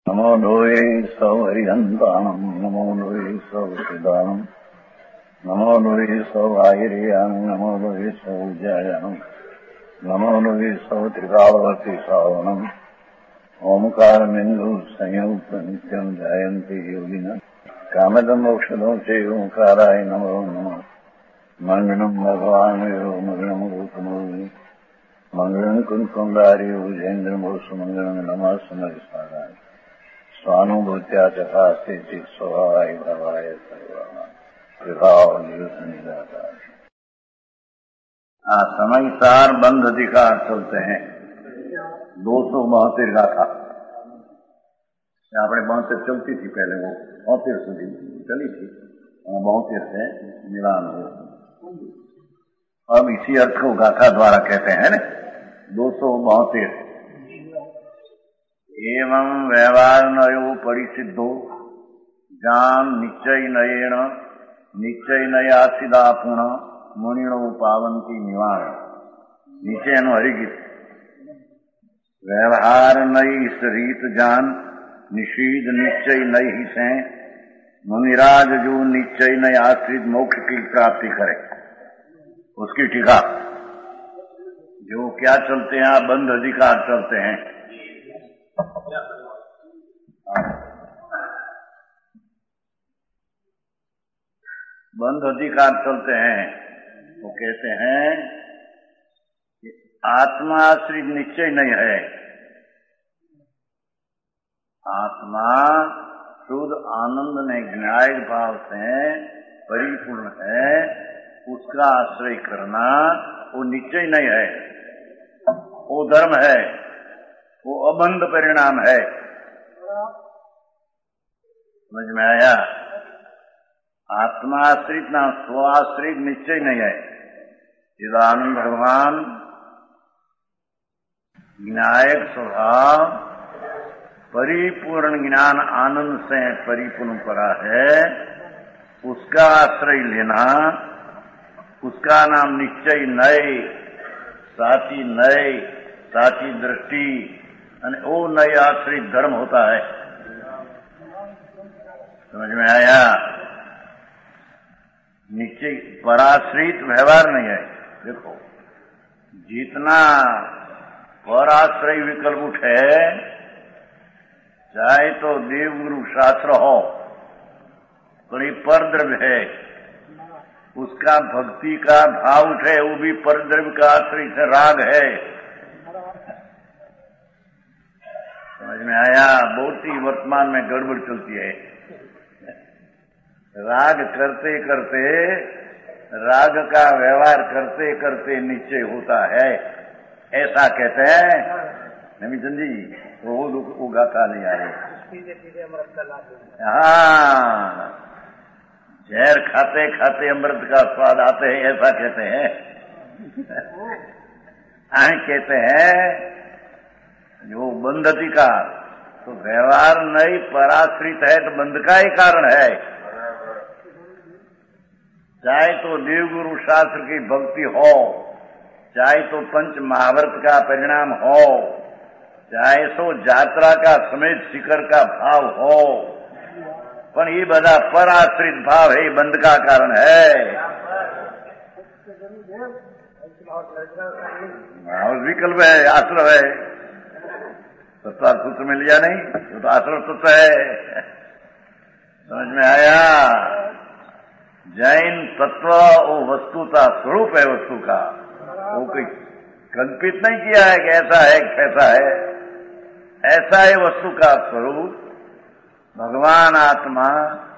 नमो लोये सौहरिहन्ताणम् नमो लोये सौहृदानम् नमो लोये सौभागिर्यानम् नमो लोये सौविद्यायानम् नमो लोये सौत्रिकावती सावनम् ओंकारमिन्दु संयुक्त नित्यम् जायन्ति योगिनः कामदम् मोक्षदम् च ओंकाराय नमो नमः मङ्गलम् भगवान् मङ्गलम् रूपमोहि मङ्गलम् कुन्कुण्डारि उजेन्द्रमोसुमङ्गलम् नमः समरिसाराय स्वानुभूत्या चकास्ते चित् स्वभावाय भवाय समयसार बंध अधिकार चलते हैं 272 गाथा આપણે 72 चलती थी पहले, वो 72 સુધી चली थी, 72 से मिलान हुआ। अब इसी अर्थ को गाथा द्वारा कहते हैं ना 272। एवं व्यवहार नयो परिसिद्धो जान निश्चय नयेण निश्चय नयासिदा पुनः मुनिणो पावंती निवारण। नीचे हरिगीत व्यवहार नई रीत जान निषीद निश्चय नई ही से मुनिराज जो निश्चय नय आश्रित मोक्ष की प्राप्ति करे, उसकी टीका। जो क्या चलते हैं, बंध अधिकार चलते हैं। बंध अधिकार चलते हैं तो कहते हैं कि आत्मा आश्रित निश्चय नहीं है। आत्मा शुद्ध आनंद में न्याय भाव से परिपूर्ण है, उसका आश्रय करना वो निश्चय नहीं है, वो धर्म है, वो अबंध परिणाम है। समझ में आया? आत्माश्रित ना स्वाश्रित निश्चय नहीं है। चिदानंद भगवान ज्ञायक स्वभाव परिपूर्ण ज्ञान आनंद से परिपूर्ण परा है, उसका आश्रय लेना, उसका नाम निश्चय नए साची नए साची दृष्टि और वो नए आश्रित धर्म होता है। समझ में आया? निश्चय पराश्रित व्यवहार नहीं है। देखो, जितना पराश्रय विकल्प उठे, चाहे तो देवगुरु शास्त्र हो, कोई परद्रव्य है, उसका भक्ति का भाव उठे, वो भी परद्रव्य का आश्रय से राग है। समझ में आया? बहुत ही वर्तमान में गड़बड़ चलती है। राग करते करते, राग का व्यवहार करते करते निश्चय होता है, ऐसा कहते हैं। नमीचंद जी, वो गाथा नहीं आ रही। हाँ, जहर खाते खाते अमृत का स्वाद आते हैं, ऐसा कहते हैं। कहते हैं जो बंध अधिकार, तो व्यवहार नहीं पराश्रित है तो बंध का ही कारण है। चाहे तो देवगुरु शास्त्र की भक्ति हो, चाहे तो पंच महाव्रत का परिणाम हो, चाहे तो यात्रा का समेत शिखर का भाव हो, पर ये बड़ा पराश्रित भाव है, बंध का कारण है। और विकल्प है, आश्रय है। सत्तार सूत्र में लिया नहीं, वो तो आश्रय तत्व है। समझ में आया? जैन तत्व वो वस्तुता स्वरूप है, वस्तु का वो कोई कल्पित नहीं किया है कि ऐसा है कैसा है, ऐसा है वस्तु का स्वरूप। भगवान आत्मा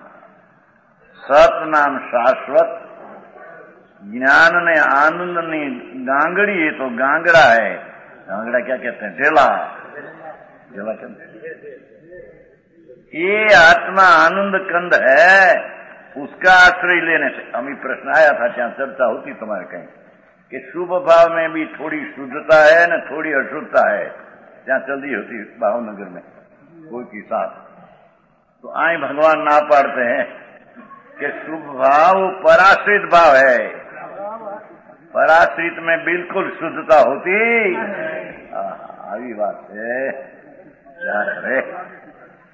सत नाम शाश्वत, ज्ञान ने आनंद ने गांगड़ी है तो गांगड़ा है। गांगड़ा क्या कहते हैं? ढेला। ढेला कहते हैं। ये आत्मा आनंद कंद है, उसका आश्रय लेने से। अभी प्रश्न आया था, क्या चर्चा होती तुम्हारे कहीं कि शुभ भाव में भी थोड़ी शुद्धता है न थोड़ी अशुद्धता है, क्या चल रही होती भावनगर में कोई के साथ। तो आए भगवान ना पाड़ते हैं कि शुभ भाव पराश्रित भाव है, पराश्रित में बिल्कुल शुद्धता होती। आई बात है, क्या करे।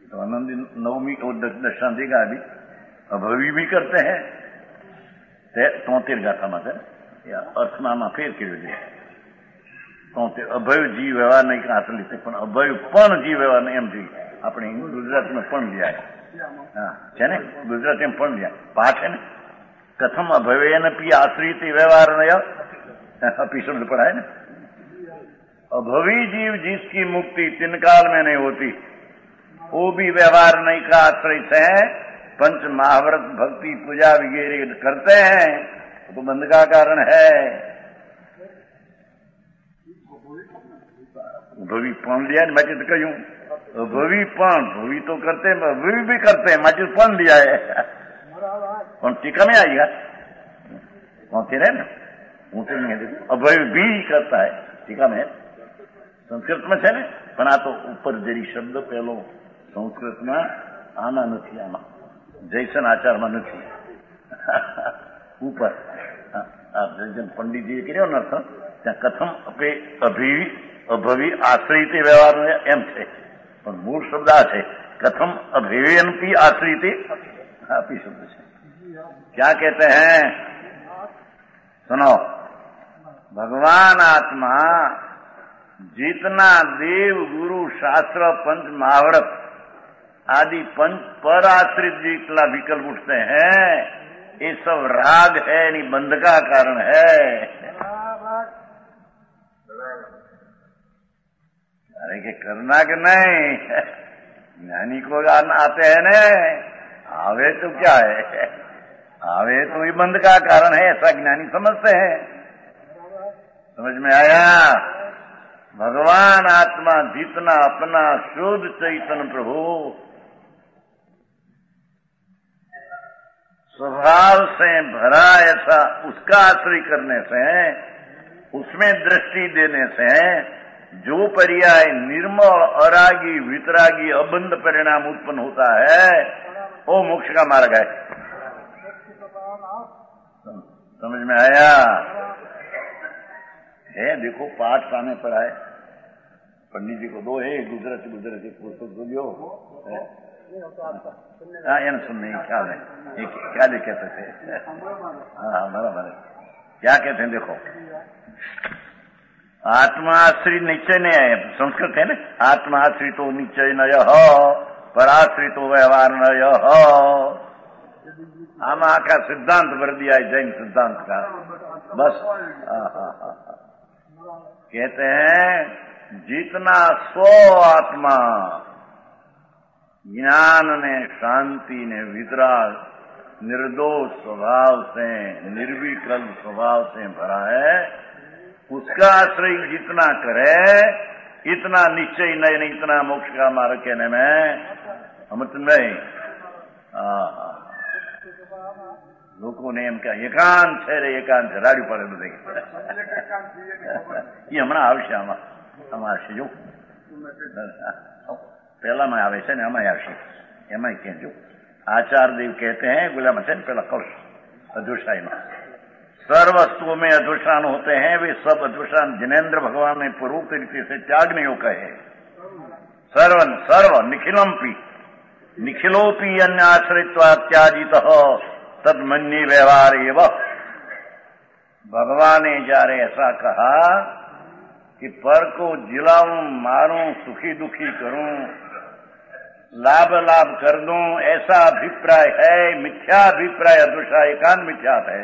तो आनंद नवमी को दर्शन देगा अभी अभवी भी करते हैं 73 गाथाમાં છે અર્થમાં ફેર કર્યો છે 73 અભય જીવ વ્યવહાર નહીં આટલી છે પણ અભય પણ જીવ વ્યવહાર નહીં એમ જોઈએ આપણે ગુજરાતમાં પણ લ્યા હા છે ને ગુજરાતીમાં પણ લ્યા પાઠ છે ને કથમ અભયનપી આશ્રિત વ્યવહાર अपी शब्द पढ़ा है ना अभवी जीव जिसकी मुक्ति तीन काल में नहीं होती वो भी व्यवहार नहीं का आश्रित है पंच महाव्रत भक्ति पूजा वगैरह करते हैं तो बंध का कारण है भवी पण लिया मैं तो कहूं भवी पण भवी तो करते हैं भवी भी करते हैं मैं पण लिया है कौन टीका में आएगा कौन थे रहे ना ऊंचे नहीं है अभय भी करता है टीका में संस्कृत में है ने पण आ तो ऊपर जरी शब्द पहलो संस्कृत में आना नहीं आना जैसन आचार में नहीं ऊपर आप जन पंडित जी कहो न अर्थ त्या कथम अपे अभवी आश्रित व्यवहार एम है पण मूल शब्द आ है कथम अभेयनपी आश्रित अपी शब्द है क्या कहते हैं सुनो भगवान आत्मा जितना देव गुरु शास्त्र पंच महाव्रत आदि पंच पर आश्रित जितना विकल्प उठते हैं ये सब राग है नहीं बंध का कारण है अरे के करना के नहीं ज्ञानी को आते हैं न आवे तो क्या है आवे तो ये बंध का कारण है ऐसा ज्ञानी समझते हैं समझ में आया भगवान आत्मा जितना अपना शुद्ध चैतन्य प्रभु स्वभाव से भरा ऐसा उसका आश्रय करने से उसमें दृष्टि देने से जो पर्याय निर्मल अरागी वितरागी अबंध परिणाम उत्पन्न होता है वो मोक्ष का मार्ग है समझ में आया है देखो पाठ सामने पड़ा है पंडित जी को दो है गुजराती पुस्तक दो जो हाँ ये सुनने ख्याल है क्या कहते थे हाँ बराबर है क्या कहते हैं देखो आत्माश्रित निश्चय नहीं है संस्कृत है ना आत्माश्रित तो निश्चय न हो पराश्रित तो व्यवहार न हो आमा का सिद्धांत भर दिया है जैन सिद्धांत का बस कहते हैं जितना स्व आत्मा ज्ञान ने शांति ने वितराग निर्दोष स्वभाव से निर्विकल्प स्वभाव से भरा है उसका आश्रय जितना करे इतना निश्चय नहीं इतना मोक्ष का मार्ग कहने में अमृत नहीं लोगों ने एम क्या एकांत है रे एकांत राड़ी पड़े બધે ये હમણાં આવશે આમાં જો પહેલામાં આવે છે ને આમાં આવશે એમાં કહેજો आचार्य देव कहते हैं गुलाम हसैन पहला कौश अधुषाई में सर्व वस्तुओं में अधुषान होते हैं वे सब अधुषान जिनेन्द्र भगवान ने पूर्वोक्त रीति से त्यागने को कहे सर्वन सर्व निखिलमपी निखिलोपी अन्य आश्रित्वा त्याजित तद मन्य व्यवहार एवं भगवान ने जारे ऐसा कहा कि पर को जिलाऊं मारूं सुखी दुखी करूं लाभ लाभ कर दूं ऐसा अभिप्राय है मिथ्या अभिप्राय अदुषा एकांत मिथ्या है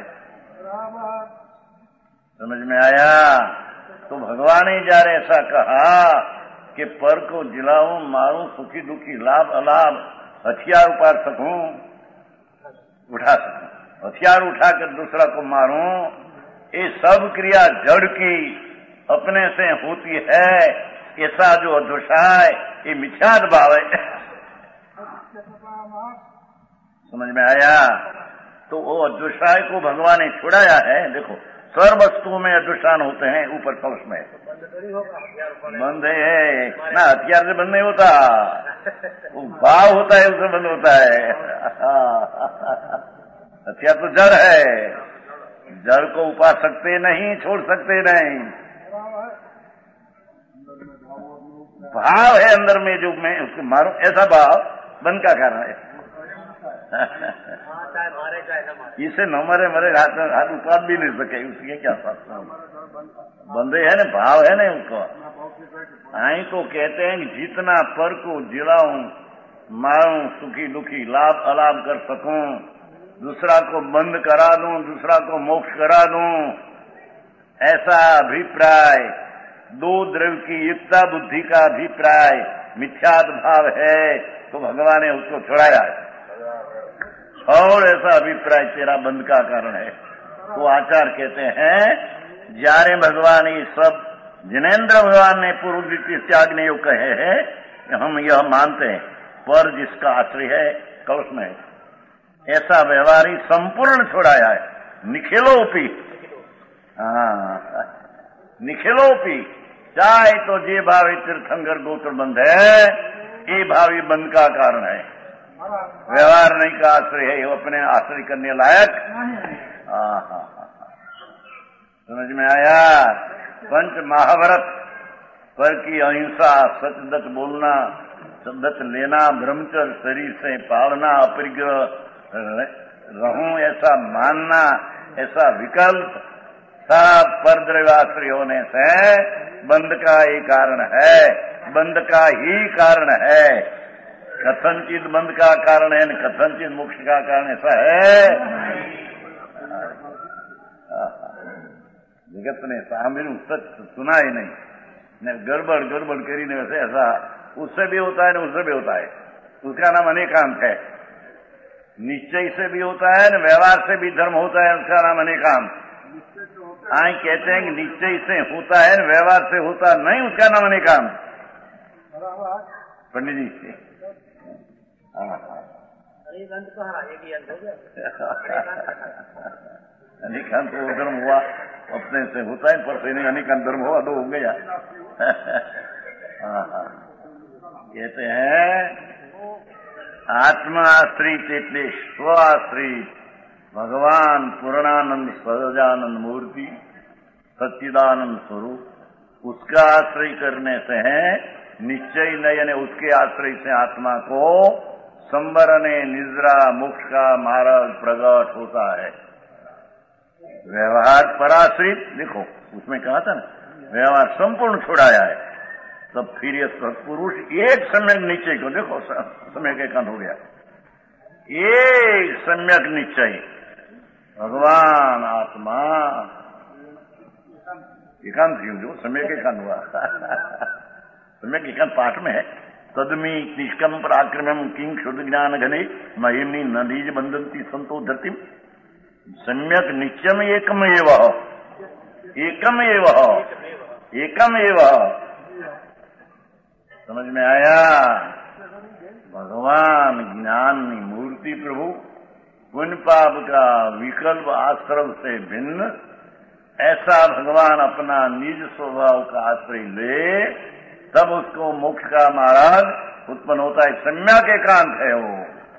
समझ में आया तो भगवान ने जारे ऐसा कहा कि पर को जिलाऊं मारूं सुखी दुखी लाभ अलाभ हथियार उतार सकूं उठा सकूं हथियार उठाकर दूसरा को मारूं ये सब क्रिया जड़ की अपने से होती है ऐसा जो अधुषाय ये मिथ्या भाव है समझ में आया तो वो अदृशाय को भगवान ने छुड़ाया है देखो सर्व वस्तुओं में अदृशान होते हैं ऊपर कलश में बंद है ना हथियार से बंद नहीं होता वो भाव होता है उससे बंद होता है हथियार तो जड़ है जड़ को उपा सकते नहीं छोड़ सकते नहीं भाव है अंदर में जो मैं उसको मारूं, ऐसा भाव बंध का कारण है। इसे न मरे मरे हाथ उपाद भी नहीं सके, उसके क्या शास्त्र बंधे है ना, भाव है ना उनको। आई को कहते हैं कि जितना पर को जिलाऊं मारूं, सुखी दुखी लाभ अलाभ कर सकूं, दूसरा को बंद करा दूं, दूसरा को मोक्ष करा दूं, ऐसा अभिप्राय दो द्रव्य की युक्ता बुद्धि का अभिप्राय मिथ्याद भाव है, तो भगवान ने उसको छुड़ाया है। और ऐसा अभिप्राय तेरा बंध का कारण है। तो आचार्य कहते हैं जारे भगवान ये सब जिनेन्द्र भगवान ने पूर्व द्वितीय त्याग ने यो कहे हैं, हम यह मानते हैं पर जिसका आश्रय है कलश में है, ऐसा व्यवहारी संपूर्ण छोड़ाया है। निखिलोपी, निखिलोपी, चाहे तो जे भावी तीर्थंकर गोत्र बंध है, ये भावी बंध का कारण है। व्यवहार नहीं का आश्रय है, वो अपने आश्रय करने लायक। समझ में आया? पंच महाव्रत पर की अहिंसा, सचदत बोलना, सदत लेना, ब्रह्मचर्य शरीर से पालना, अपरिग्रह रहूं ऐसा मानना, ऐसा विकल्प सब परद्रव्याश्रय होने से बंध का ही कारण है, बंध का ही कारण है। कथनचित बंध का कारण है, कथनचित मोक्ष का कारण ऐसा है। जगत ने सामने सच सुना ही नहीं, गड़बड़ गड़बड़ करी ने वैसे ऐसा उससे भी होता है न उससे भी होता है। उसका नाम अनेकांत है। निश्चय से भी होता है न व्यवहार से भी धर्म होता है, उसका नाम अनेकांत। आई कहते हैं कि निश्चय से होता है न व्यवहार से होता नहीं, उसका नाम अनेकांत। पंडित जी से अनेकांत वो धर्म हुआ अपने से होता है, पर से नहीं अनेकांत धर्म हुआ, दो हो गया। कहते हैं आत्मा आश्रित એટલે स्व आश्रित भगवान पूर्णानंद सहजानंद मूर्ति सच्चिदानंद स्वरूप, उसका आश्रय करने से है निश्चय नहीं, यानी उसके आश्रय से आत्मा को संवरने निद्रा मोक्ष का मार्ग प्रकट होता है। व्यवहार पराश्रित, देखो उसमें कहा था ना, व्यवहार संपूर्ण छुड़ाया है। तब फिर ये सत्पुरुष एक सम्यक निश्चय को, देखो सम्यक एकांत हो गया, एक सम्यक निश्चय भगवान आत्मा एकांत क्यों, जो सम्यक एकांत हुआ। सम्यक एकांत पाठ में है, तदमी निष्कम पराक्रम किंग शुद्ध ज्ञान घने महिमनी नदीज बंधंती संतो धरती। सम्यक नित्यम एकम एव, एकम एव, एकम एव। समझ में आया? भगवान ज्ञान मूर्ति प्रभु पुण्य पाप का विकल्प आश्रम से भिन्न, ऐसा भगवान अपना निज स्वभाव का आश्रय ले, तब उसको मोक्ष का मार्ग उत्पन्न होता है। सम्यक एकांत है वो,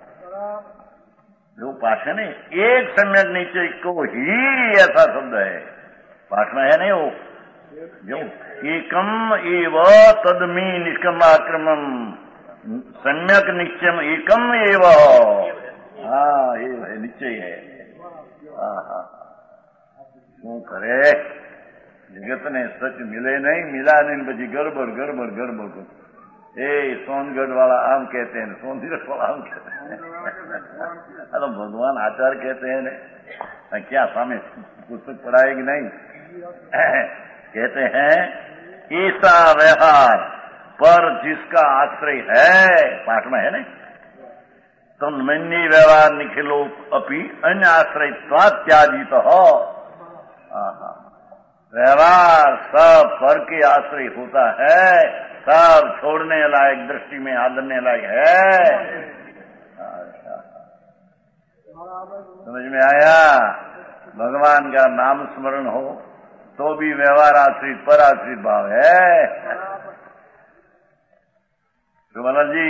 जो पाठ है नहीं, एक सम्यक निश्चय को ही ऐसा शब्द है, पाठ में है नहीं वो, जो एकम एव तदमी निष्कम आक्रमम सम्यक निश्चय एकम एव। हाँ ये है, निश्चय है। શું કરે? जगत ने सच मिले नहीं, मिला नहीं, પછી गड़बड़ गड़बड़ गड़बड़। ए सोनगढ़ वाला आम कहते हैं, सोनगढ़ वाला आम कहते हैं। अरे भगवान आचार्य कहते हैं ने, क्या सामने पुस्तक पढ़ाएगी नहीं? कहते हैं ऐसा व्यवहार पर जिसका आश्रय है, पाठ में है नहीं, तन्मन्य व्यवहार निखिलो अपि अन्य आश्रय त्याजित हो। व्यवहार सब पर के आश्रय होता है, सब छोड़ने लायक, दृष्टि में आदरने लायक है। समझ में आया? भगवान का नाम स्मरण हो तो भी व्यवहार आश्रित पर आश्रित भाव है। सुमला जी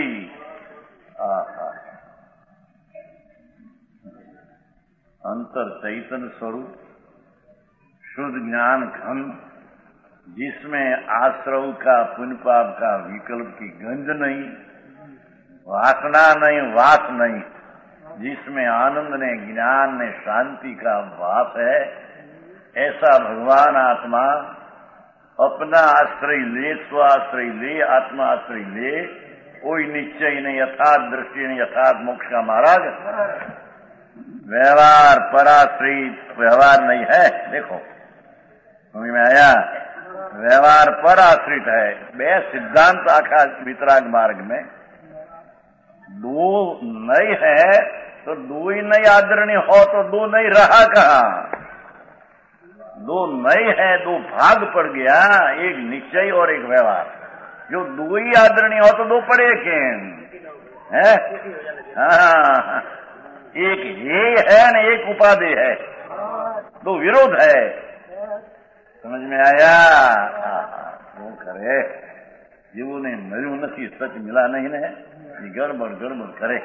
अंतर चैतन्य स्वरूप शुद्ध ज्ञान घन जिसमें आश्रव का पुण्य पाप का विकल्प की गंध नहीं, वासना नहीं, वास नहीं, जिसमें आनंद ने, ज्ञान ने, शांति का वास है, ऐसा भगवान आत्मा अपना आश्रय ले, स्वाश्रय ले, आत्मा आश्रय ले, कोई निश्चय नहीं, यथार्थ दृष्टि नहीं, यथार्थ मोक्ष का मार्ग, व्यवहार पराश्रित व्यवहार नहीं है। देखो समझ में आया, व्यवहार पर आश्रित है। वे सिद्धांत आखा वितराग मार्ग में दो नहीं है तो दो ही नहीं आदरणीय हो तो दो नहीं रहा कहाँ? दो नहीं है, दो भाग पड़ गया, एक निश्चय और एक व्यवहार। जो दो ही आदरणीय हो तो दो पड़े है? हाँ, एक ये है न एक उपाधि है, दो विरोध है। समझ में आया? वो करे जीवों ने मरू नहीं, सच मिला नहीं है, ये गड़बड़ गड़बड़ करे।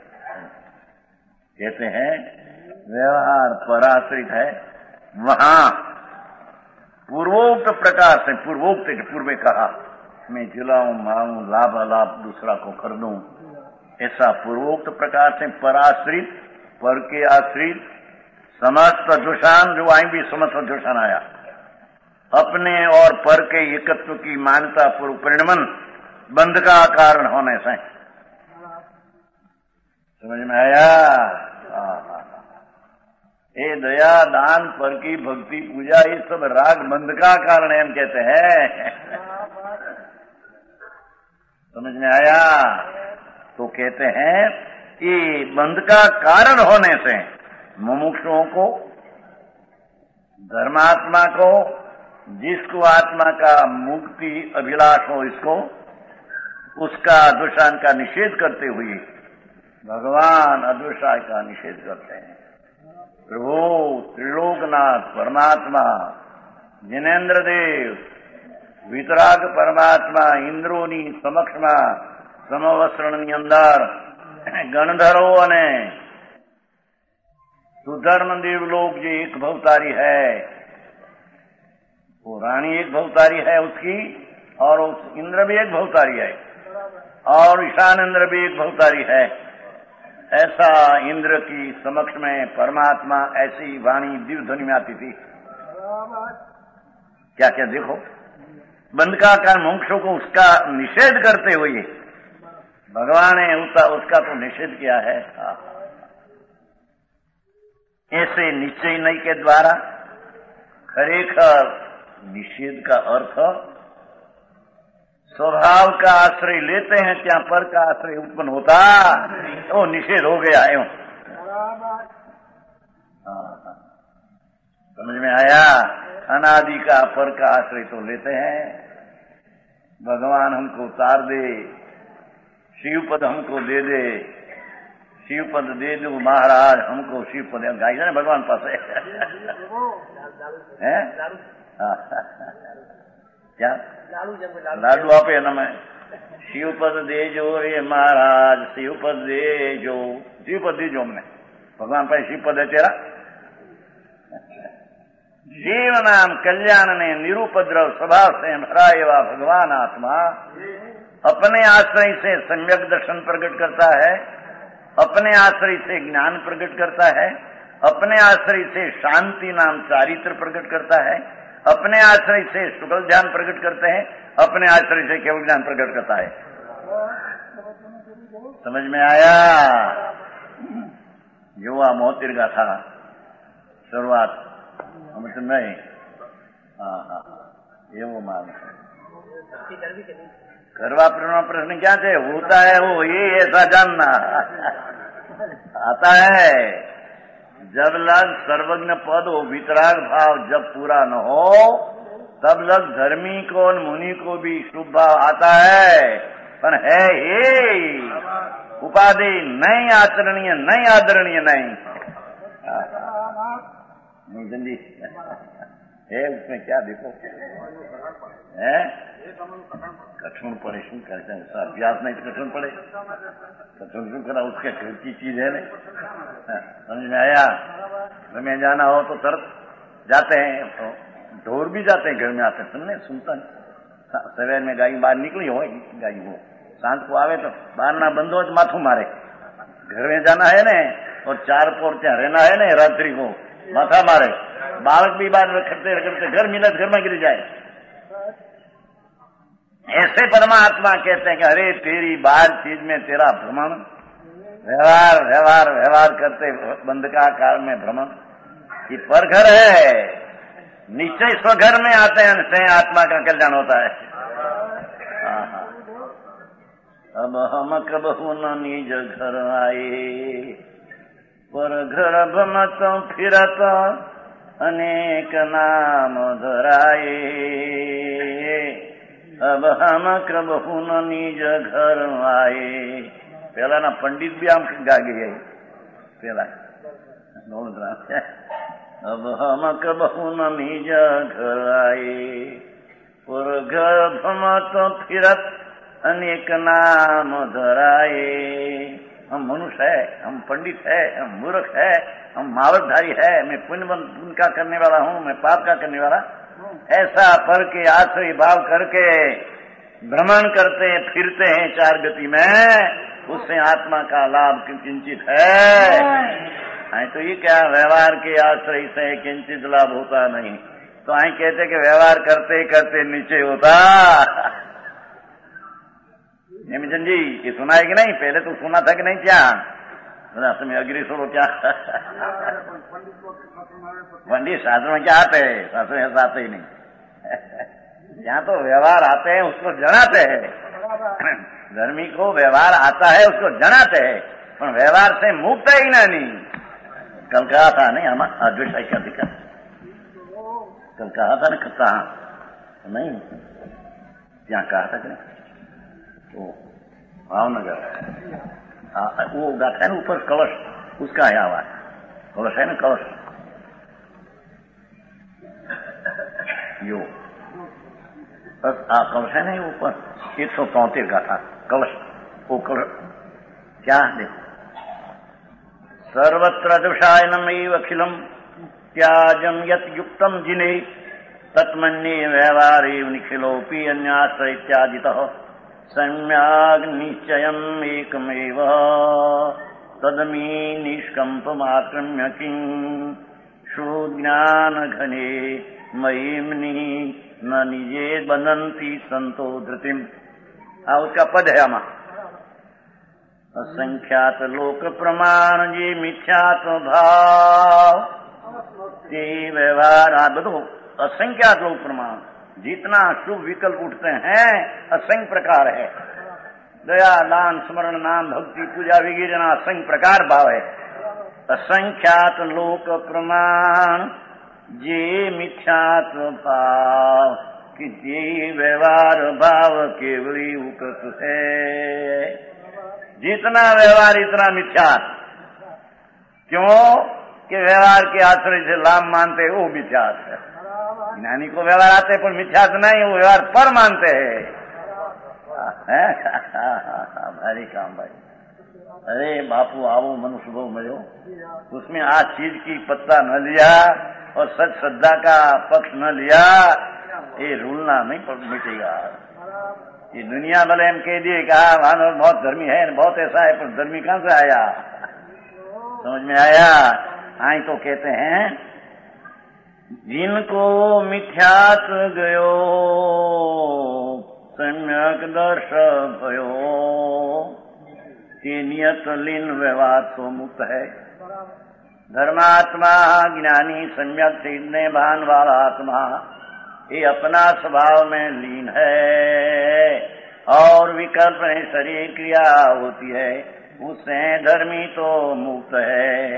कहते हैं व्यवहार पराश्रित है। वहां पूर्वोक्त प्रकार से, पूर्वोक्त पूर्व में कहा मैं जिलाऊं, मांगू, लाभ अलाभ दूसरा को कर दूं, ऐसा पूर्वोक्त प्रकार से पराश्रित, पर के आश्रित, समस्त जोशान, जो आई भी समस्त जोशान आया, अपने और पर के एकत्व की मान्यता पूर्व परिणमन बंध का कारण होने से। समझ में आया? ये दया, दान, पर की भक्ति, पूजा, ये सब राग बंध का कारण है, हम कहते हैं। समझ में आया? तो कहते हैं कि बंध का कारण होने से मुमुक्षुओं को, धर्मात्मा को, जिसको आत्मा का मुक्ति अभिलाष हो, इसको उसका अदृशान का निषेध करते हुए भगवान अदृशाय का निषेध करते हैं। प्रभु त्रिलोकनाथ परमात्मा, जिनेन्द्र देव, वितराग परमात्मा, इंद्रोनी समक्षमा समवस्त्रणની અંદર ગણધરો અને સુધર્મ देवलोक जो एक भवतारी है, वो रानी एक भवतारी है उसकी, और उस इंद्र भी एक भवतारी है, और ईशान इंद्र भी एक भवतारी है। ऐसा इंद्र की समक्ष में परमात्मा ऐसी वाणी दिव्य ध्वनि में आती थी। क्या क्या देखो, बंध का कारण मोक्षों को उसका निषेध करते हुए भगवान ने उसका तो निषेध किया है। ऐसे निश्चय नहीं के द्वारा खरेखर निषेध का अर्थ स्वभाव का आश्रय लेते हैं, क्या पर का आश्रय उत्पन्न होता, वो निषेध हो गया है। समझ में आया? अनादि का पर का आश्रय तो लेते हैं। भगवान हमको उतार दे, शिवपद हमको दे दे, शिवपद दे दो महाराज हमको, शिवपद गाई है ना भगवान पास है। क्या लाडू आपे न मैं शिवपद दे जो रे महाराज, शिवपद दे जो, शिवपद दे जो हमने भगवान पास शिवपद है तेरा। शिव नाम कल्याण ने निरुपद्रव स्वभाव से भरा एवा भगवान आत्मा अपने आश्रय से सम्यक दर्शन प्रकट करता है, अपने आश्रय से ज्ञान प्रकट करता है, अपने आश्रय से शांति नाम चारित्र प्रकट करता है, अपने आश्रय से शुक्ल ध्यान प्रकट करते हैं, अपने आश्रय से केवल ज्ञान प्रकट करता है। समझ में आया? युवा मोतिर का था शुरुआत समझ नहीं। हाँ, ये वो मान करवा प्रश्न क्या थे? होता है वो ये ऐसा जानना आता है। जब लग सर्वज्ञ पद हो, वितराग भाव जब पूरा न हो, तब लग धर्मी को और मुनि को भी शुभ भाव आता है, पर है ही उपाधि नहीं आचरणीय, नहीं आदरणीय, नहीं जल्दी है। उसमें क्या देखो है, कठिन पड़े शू करते हैं, अभ्यास नहीं तो कठिन पड़े, कठिन शू करा, उसके घर की चीज है नहीं। समझ में आया? हमें जाना हो तो तरत जाते हैं, तो ढोर भी जाते हैं घर में आते, सुनने सुनता नहीं। सवेर में गाय बाहर निकली हो गाय, वो सांझ को आवे तो बाहर ना बंद हो तो माथू मारे। घर में जाना है ने और 4 पोर ત્યાં रहना है ने, रात्रि को माथा मारे। बालक भी बाहर रखते रखते घर मिले घर में गिर जाए। ऐसे परमात्मा कहते हैं कि अरे तेरी बाहर चीज में तेरा भ्रमण, व्यवहार व्यवहार व्यवहार करते बंद का काल में भ्रमण, कि पर घर है निश्चय स्वघर में आते हैं, से आत्मा का कल्याण होता है। अब हम कबहू न निज घर आए, पर घर भमत फिरत अनेक नाम धराए। अब हम कबहू न निज घर आए। પેલાના પંડિત બી આમ ગાગે ગઈ પેલા। अब हम कबहू न निज घर आए, पर घर भमत फिरत अनेक नाम धराए। हम मनुष्य है, हम पंडित है, हम मूर्ख है, हम मावरधारी है, मैं पुण्य का करने वाला हूँ, मैं पाप का करने वाला, ऐसा पर के आश्रय भाव करके भ्रमण करते फिरते हैं 4 गति में, उससे आत्मा का लाभ किंचित है। तो ये क्या व्यवहार के आश्रय से किंचित लाभ होता नहीं। तो आई कहते कि व्यवहार करते करते नीचे होता। निमिजन जी ये सुना है कि नहीं? पहले तो सुना था कि नहीं? क्या समय अग्री सुनो क्या पंडित शास्त्र में क्या आते हैं? शास्त्र में ऐसा आते ही नहीं। यहाँ तो व्यवहार आते हैं उसको जनाते हैं। धर्मी को व्यवहार आता है उसको जनाते हैं, पर व्यवहार से मुक्त ही नहीं। कल कहा था नहीं हमारा अद्वैत का दिक्कत, कल कहा था ना कहा नहीं क्या कहा था कि नहीं? तो भावनगर वो गाता है ना ऊपर कलश, उसका है आवाज। कलश है ना, कलश यो कलश है ना ऊपर 173 गाथा कलश। वो कलश क्या देखो, सर्वत्र दुषायनमेव अखिलम त्याजम यत युक्तम जिने तत्मन्ये व्यवहारे निखिलोपि अन्याश्रय इत्यादितः सम्यग् निश्चयम् एकमेव तदमी निष्कम्पमाक्रम्य किं सुज्ञानघने महिम्नि न निजे बंधन्ति संतो धृतिम। उसका पद है आमा। असंख्यात लोक प्रमाण जे मिथ्यात्व भाव ते व्यवहार बधो असंख्यात लोक प्रमाण, जितना शुभ विकल्प उठते हैं असंख्य प्रकार है। दया दान स्मरण नाम भक्ति पूजा वगैरह असंख्य प्रकार भाव है। असंख्यात लोक प्रमाण जे मिथ्यात्व भाव कि जे व्यवहार भाव केवली उकत है। जितना व्यवहार इतना मिथ्या। क्यों कि व्यवहार के आश्रय से लाभ मानते वो मिथ्या है। ज्ञानी को व्यवहार आते पर मिथ्या नहीं, वो व्यवहार पर मानते हैं। भारी काम भाई। अरे बापू आओ मनुष्य भव मरो, उसमें आज चीज की पत्ता न लिया और सच श्रद्धा का पक्ष न लिया, ये रूलना नहीं मिटेगा। ये दुनिया भले हम कह दिए कहा मानव बहुत धर्मी है, बहुत ऐसा है, पर धर्मी कहां से आया? समझ में आया? आई तो कहते हैं जिनको मिथ्यात गयो सम्यक दर्श भयो ते नियत लीन व्यवहार तो मुक्त है। धर्मात्मा ज्ञानी सम्यक सीधने भान वाला आत्मा ये अपना स्वभाव में लीन है और विकल्प में शरीर क्रिया होती है, उससे धर्मी तो मुक्त है।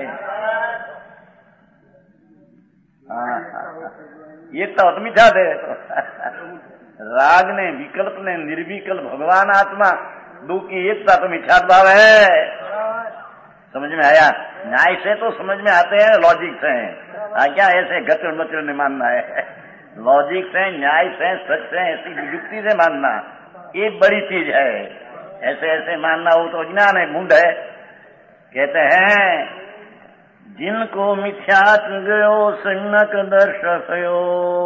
ये तो मिथ्या है। राग ने विकल्प ने निर्विकल्प भगवान आत्मा दो की एकता तो मिथ्या भाव है। समझ में आया? न्याय से तो समझ में आते हैं, लॉजिक से क्या ऐसे गचर मचर नहीं मानना है। लॉजिक से, न्याय से, सच से, ऐसी युक्ति से मानना ये बड़ी चीज है। ऐसे ऐसे मानना वो तो अज्ञान है, मूंढ है। कहते हैं जिनको मिथ्यात् गयो सम्यक दर्शयो।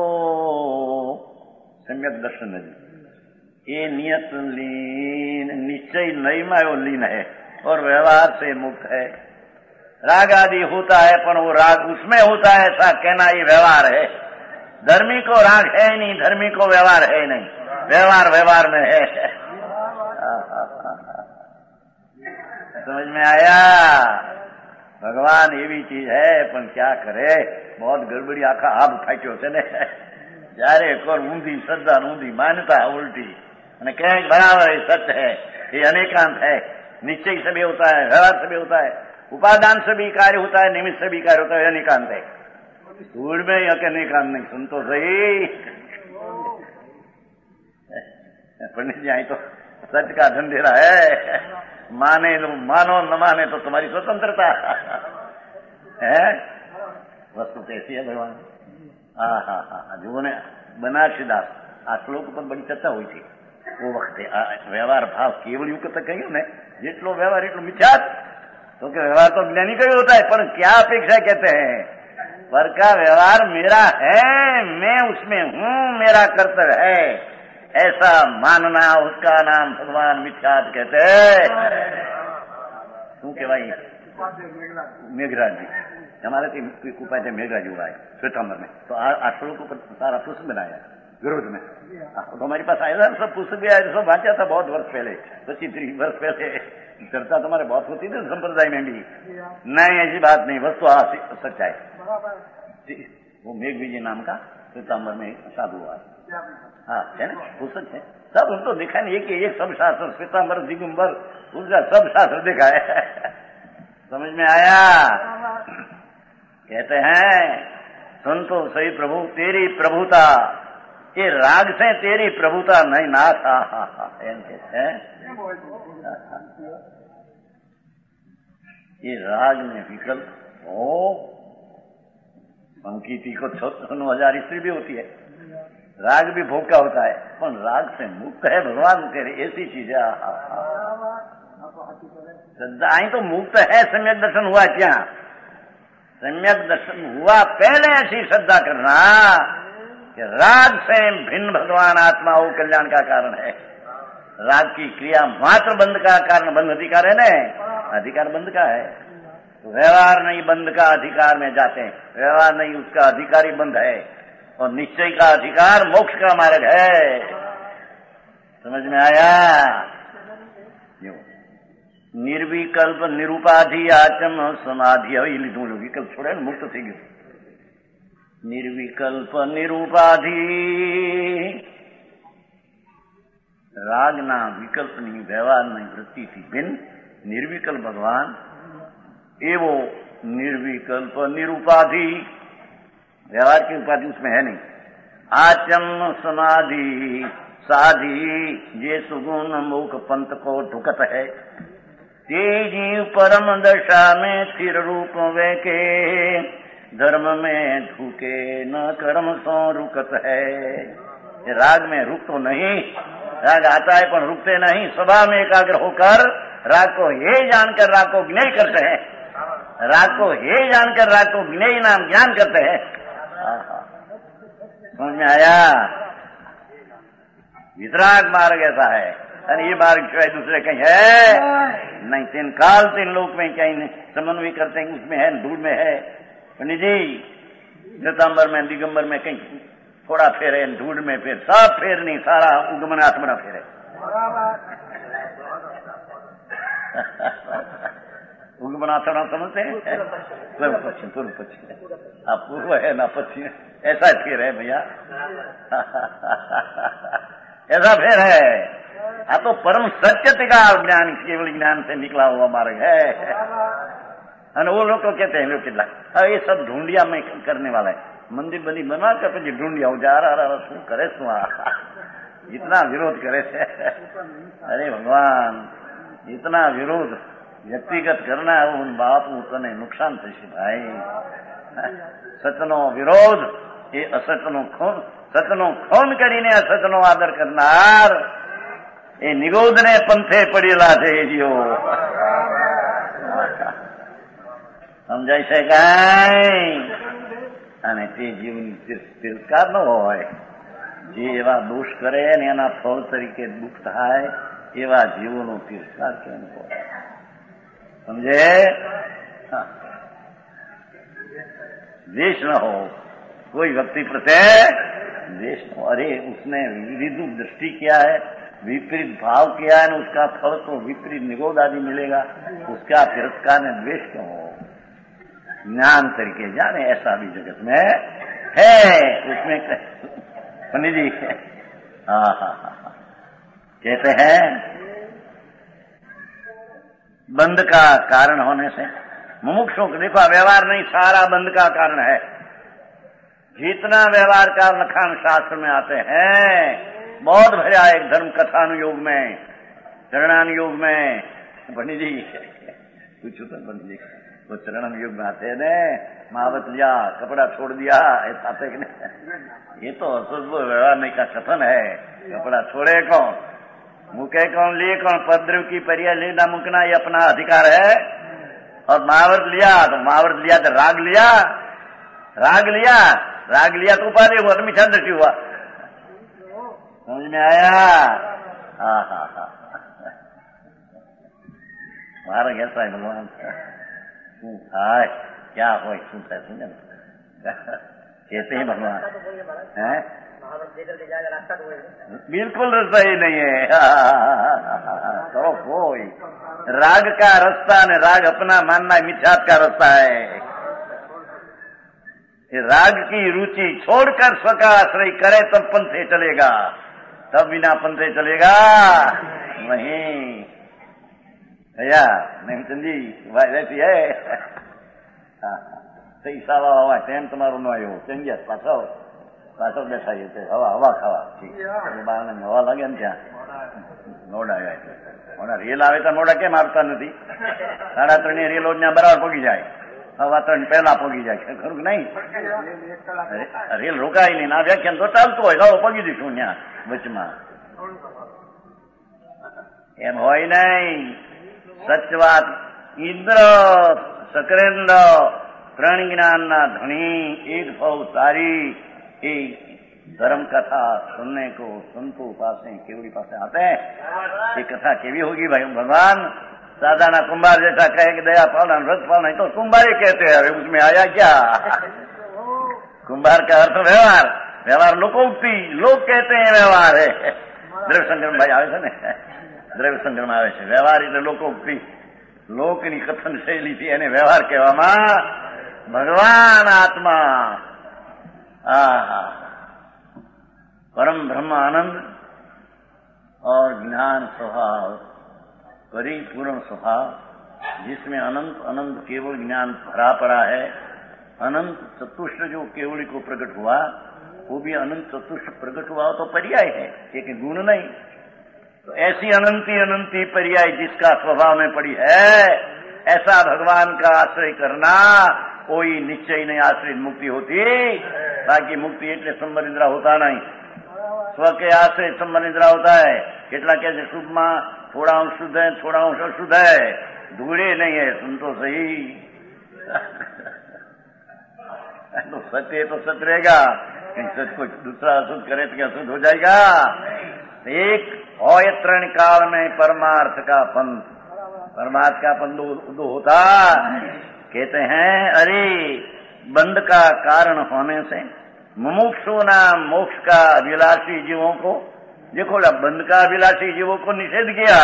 सम्यक दर्शन ये नियत लीन निश्चय नहीं मायो लीन है और व्यवहार से मुक्त है। राग आदि होता है पर वो राग उसमें होता है ऐसा कहना ये व्यवहार है। धर्मी को राग है नहीं, धर्मी को व्यवहार है नहीं, व्यवहार व्यवहार में है। समझ में आया? भगवान ये भी चीज है पर क्या करे, बहुत गड़बड़ी आखा आप फाट्यो છે ને જ્યારે કોર ઊંધી શ્રદ્ધા ઊંધી માન્યતા ઉल्टी અને કહે बराबर है सत्य है, ये अनेकांत है। निश्चय से भी होता है, व्यवहार से भी होता है, उपादान से भी कार्य होता है, निमित्त से भी कार्य होता है, अनेकांत है। धूल में या अनेकांत नहीं, सुन तो सही। पंडित जी आई तो सच का ढंढेरा है, माने तो मानो न माने तो तुम्हारी स्वतंत्रता है। वस्तु कैसी है भगवान? हाँ हाँ हाँ, जो ने बनारसीदास आ श्लोक पर बड़ी चर्चा हुई थी वो वक्त व्यवहार भाव केवल युग तक कह્યું ને જેટલો व्यवहार એટલો મિથ્યાત। तो कि व्यवहार तो ज्ञानी का ही होता है, पर क्या अपेक्षा कहते हैं? पर का व्यवहार मेरा है, मैं उसमें हूँ, मेरा कर्तव्य है, ऐसा मानना उसका नाम भगवान मिथ्यात कहते हैं। શું કહેવાય? मेघराज जी हमारे उपाध्याय मेघराज हुआ है श्वेतांबर में, तो श्लोक पर सारा पुस्तक बनाया विरोध में। तो हमारे पास आया था, सब पुस्तक भी आया, सब वांचा था बहुत वर्ष पहले, 25-30 वर्ष पहले। चर्चा तुम्हारे बहुत होती थी संप्रदाय में भी। नहीं ऐसी बात नहीं, वस्तु सच्चा है। वो मेघविजय नाम का श्वेतांबर में साधु हुआ है। हाँ है ना, पुस्तक है, सब उनको देखा नहीं, एक सब शास्त्र श्वेतांबर दिगंबर उनका सब शास्त्र देखा है। समझ में आया? कहते हैं सुन तो सही प्रभु तेरी प्रभुता, ये राग से तेरी प्रभुता नहीं नाथ। कहते हैं ये राग में विकल्प हो, संकीर्ति को 96,000 स्त्री भी होती है, राग भी भोग का होता है, पर राग से मुक्त है भगवान तेरे, ऐसी चीज है। श्रद्धा आई तो मुक्त है। सम्यक दर्शन हुआ क्या? सम्यक दर्शन हुआ पहले ऐसी श्रद्धा करना कि राग से भिन्न भगवान आत्मा हो, कल्याण का कारण है। राग की क्रिया मात्र बंध का कारण, बंध अधिकार है ना, अधिकार बंध का है। तो व्यवहार नहीं बंध का अधिकार में जाते हैं, व्यवहार नहीं उसका अधिकारी बंध है, और निश्चय का अधिकार मोक्ष का मार्ग है। समझ में आया? निर्विकल्प निरूपाधि आचम समाधि लीधु विकल्प छोड़े मुक्त थी गयो। निर्विकल्प निरूपाधि राग ना विकल्प नहीं, व्यवहार नहीं, वृत्ति थी भिन्न। निर्विकल्प भगवान एवो निर्विकल्प निरूपाधि, व्यवहार की उपाधि उसमें है नहीं। आचम समाधि साधि जे सुगुण मुख पंथ को ढुकत है, ते जीव परम दशा में स्थिर रूप वे के, धर्म में ढूके न कर्म सो रुकत है। राग में रुक तो नहीं, राग आता है पर रुकते नहीं, सभा में एकाग्र होकर राग को ये जानकर राग को ज्ञेय करते हैं, राग को ये जानकर राग को ज्ञेय नाम ज्ञान करते हैं। समझ में आया? वितराग मार्ग ऐसा है, और ये मार्ग सिवाय दूसरे कहीं है नहीं। 3 काल 3 लोक में कहीं समन्वय करते हैं, उसमें है, दूर में है। पंडित जी श्वेतांबर में दिगंबर में कहीं थोड़ा फेर है, धूल में फेर, सब फेर नहीं, सारा उगमन आत्मना फेर है। उगमन आत्मना समझते हैं? पूर्व पश्चिम, पूर्व पश्चिम, आप पूर्व है ना पश्चिम, ऐसा फेर है भैया। ऐसा फेर है। हाँ तो परम सत्य का ज्ञान, केवल ज्ञान से निकला हुआ मार्ग है। और वो लोग तो कहते हैं लोग कितना ये सब ढूंढिया में करने वाला है, मंदिर बनी बना कर फिर ढूंढिया जा रहा शू करे शू, इतना विरोध करे से। अरे भगवान इतना विरोध व्यक्तिगत करना है, उन बाप तने नुकसान थशे भाई। सतनो विरोध એ અસતનો ખૂન કરીને અસતનો આદર કરનાર એ નિગોદને પંથે પડેલા છે જીઓ। સમજાઈ શકાય? અને તે જીવની તિરસ્કાર ન હોય. જે એવા દોષ કરે ને એના ફળ તરીકે દુઃખ થાય એવા જીવોનો તિરસ્કાર કેમ હોય? સમજે? द्वेष न हो कोई व्यक्ति प्रत्यय द्वेष न हो. अरे उसने विरुद्ध दृष्टि किया है, विपरीत भाव किया है, उसका फल तो विपरीत निगोद आदि मिलेगा. उसका तिरस्कार ने द्वेष क्यों हो? ज्ञान तरीके जाने ऐसा भी जगत में है. उसमें पंडित जी कहते हैं बंध का कारण होने से मुमुक्षों को देखो, व्यवहार नहीं सारा बंध का कारण है. जितना व्यवहार का लखान शास्त्र में आते हैं बहुत भरा एक धर्म कथानुयोग में, चरणानुयोग में. पंडित जी पूछो तो पंडित जी वो चरणानुयोग में आते हैं, महावत लिया कपड़ा छोड़ दिया आते कि नहीं? ये तो अशुद्ध व्यवहार नहीं का कथन है. कपड़ा छोड़े कौन, मुके कौन, लिए कौन? पद्रव की परिया लेना मुकना ये अपना अधिकार है. और महाव्रत लिया तो महाव्रत लिया तो राग लिया, राग लिया, राग लिया तो उपाधि हुआ तो मिथ्या दृष्टि हुआ. समझ में आया? मारा कैसा है भगवान? શું થાય क्या હોય શું થાય સમજે ને? कहते हैं भगवान है बिल्कुल रास्ता ही नहीं है. तो कोई राग का रास्ता ने राग अपना मानना मिथ्यात का रास्ता है. राग की रुचि छोड़कर स्वका आश्रय करे तब पंथे चलेगा, तब बिना पंथे चलेगा वहीं. भैया नहीं चंदी भाई रहती है सही सावा हवा टेम તમારો નો આવ્યો ચંગ્યા પાછો બેસાઈએ છે હવા હવા ખાવા. બહાર હવા લાગે ને ત્યાં નોડા આવ્યા. મોડા રેલ આવે તો મોડા કેમ આવતા નથી? 3:30 રેલો ત્યાં બરાબર પગી જાય, 3:15 પહેલા પગી જાય. ખરું નહીં? રેલ રોકાય નહીં ના વ્યાખ્યાન તો ચાલતું હોય ગાળો પગી દઈશું ત્યાં વચમાં. એમ હોય નહીં. સચ વાત ઇન્દ્ર સકરેન્દ્ર પ્રાણી જ્ઞાનના ધણી એક ભાવ તારી એ धर्म कथा सुनने को संतों पासे केवड़ी पासे आते हैं. ये कथा केवी होगी भाई? भगवान साधारण कुंभार जैसा कहे कि दया पालना व्रत पालना तो कुंभार ही कहते हैं. अरे उसमें आया क्या? कुंभार का अर्थ व्यवहार, व्यवहार लोकोक्ति, लोग कहते हैं व्यवहार है. द्रव्य संग्रह भाई आवे છે ને, દ્રવ્ય સંગ્રહ આવે છે. વ્યવહાર એટલે લોકોક્તિ, લોકની કથન શૈલીથી એને વ્યવહાર કહેવામાં. ભગવાન આત્મા परम ब्रह्म आनंद और ज्ञान स्वभाव, परिपूर्ण स्वभाव, जिसमें अनंत अनंत केवल ज्ञान भरा पड़ा है. अनंत चतुष्ट जो केवल को प्रकट हुआ वो भी अनंत चतुष्ट प्रकट हुआ तो पर्याय है, एक गुण नहीं. तो ऐसी अनंती अनंती पर्याय जिसका स्वभाव में पड़ी है ऐसा भगवान का आश्रय करना कोई निश्चय नहीं आश्रित मुक्ति होती. बाकी मुक्ति એટલે સંબંધિદ્રા होता नहीं, स्व के आश्रय संबंधिद्रा होता है. કેટલા કે છે શુભમાં થોડા અંશ શુદ્ધ है, थोड़ा अंश अशुद्ध है, धूड़े नहीं है. सुन तो सही. तो सत्य तो सत्य रहेगा, सच को दूसरा अशुद्ध करे तो क्या अशुद्ध हो जाएगा? एक होय त्रण काल में परमार्थ का पंथ, परमार्थ का पंथ दो होता. कहते हैं अरे बंध का कारण होने से मुमुक्षु नाम मोक्ष का अभिलाषी जीवों को, देखो बंध का अभिलाषी जीवों को निषेध किया.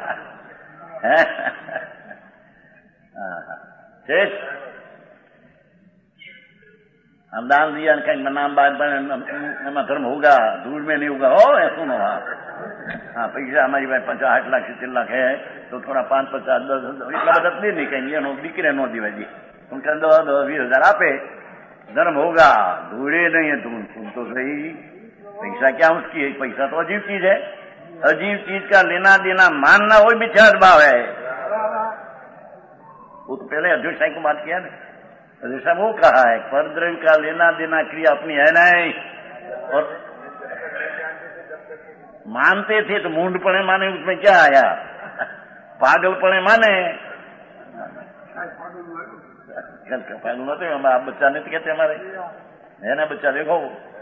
हम दान दिया कहीं नाम बात धर्म होगा, दूर में नहीं होगा. हो ऐसा न हुआ. हाँ पैसा हमारी भाई 50-60 लाख 70 लाख है तो थोड़ा 5-50 10 इतना बदत नहीं कहेंगे दिक्रे नो दीवाजी उनका 10-20 आपे धर्म होगा. धूड़े नहीं है तुम तो सही. पैसा क्या उसकी है? पैसा तो अजीब चीज है. अजीब चीज का लेना देना मानना वही मिथ्या भाव है. वो तो पहले अध्यक्ष साहब को बात किया ना, अध्यक्ष साहब वो कहा है परद्रव्य का लेना देना क्रिया अपनी है नहीं. और मानते थे तो मूंढपणे माने, उसमें क्या आया? पागलपणे माने. पागल होते हम, आप बच्चा नहीं कहते हमारे, है ना बच्चा? देखो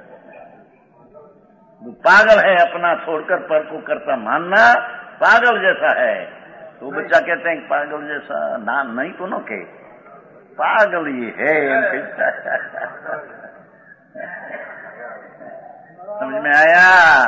पागल है, अपना छोड़कर पर को करता मानना पागल जैसा है। तो बच्चा कहते हैं पागल जैसा ना, नहीं तो न के पागल ये है। समझ में आया?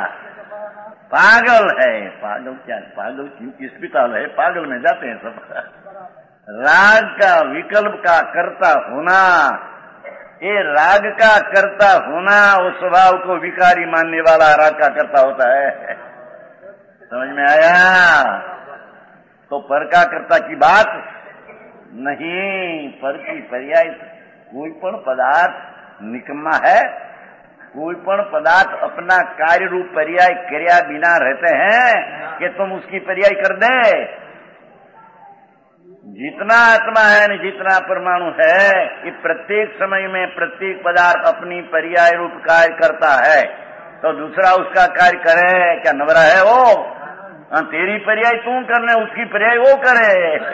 पागल है। पागल क्या, पागल क्यों अस्पताल है, पागल में जाते हैं सब। राग का विकल्प का कर्ता होना, ये राग का कर्ता होना, उस स्वभाव को विकारी मानने वाला राग का कर्ता होता है। समझ में आया? तो पर का कर्ता की बात नहीं, पर की पर्याय। कोई पण पदार्थ निकम्मा है, कोई पण पदार्थ अपना कार्य रूप पर्याय क्रिया बिना रहते हैं कि तुम उसकी पर्याय कर दे। जितना आत्मा है न जितना परमाणु है, ये प्रत्येक समय में प्रत्येक पदार्थ अपनी पर्याय रूप कार्य करता है। तो दूसरा उसका कार्य करे क्या? नवरा है वो? तेरी पर्याय तू करने, उसकी पर्याय वो करे।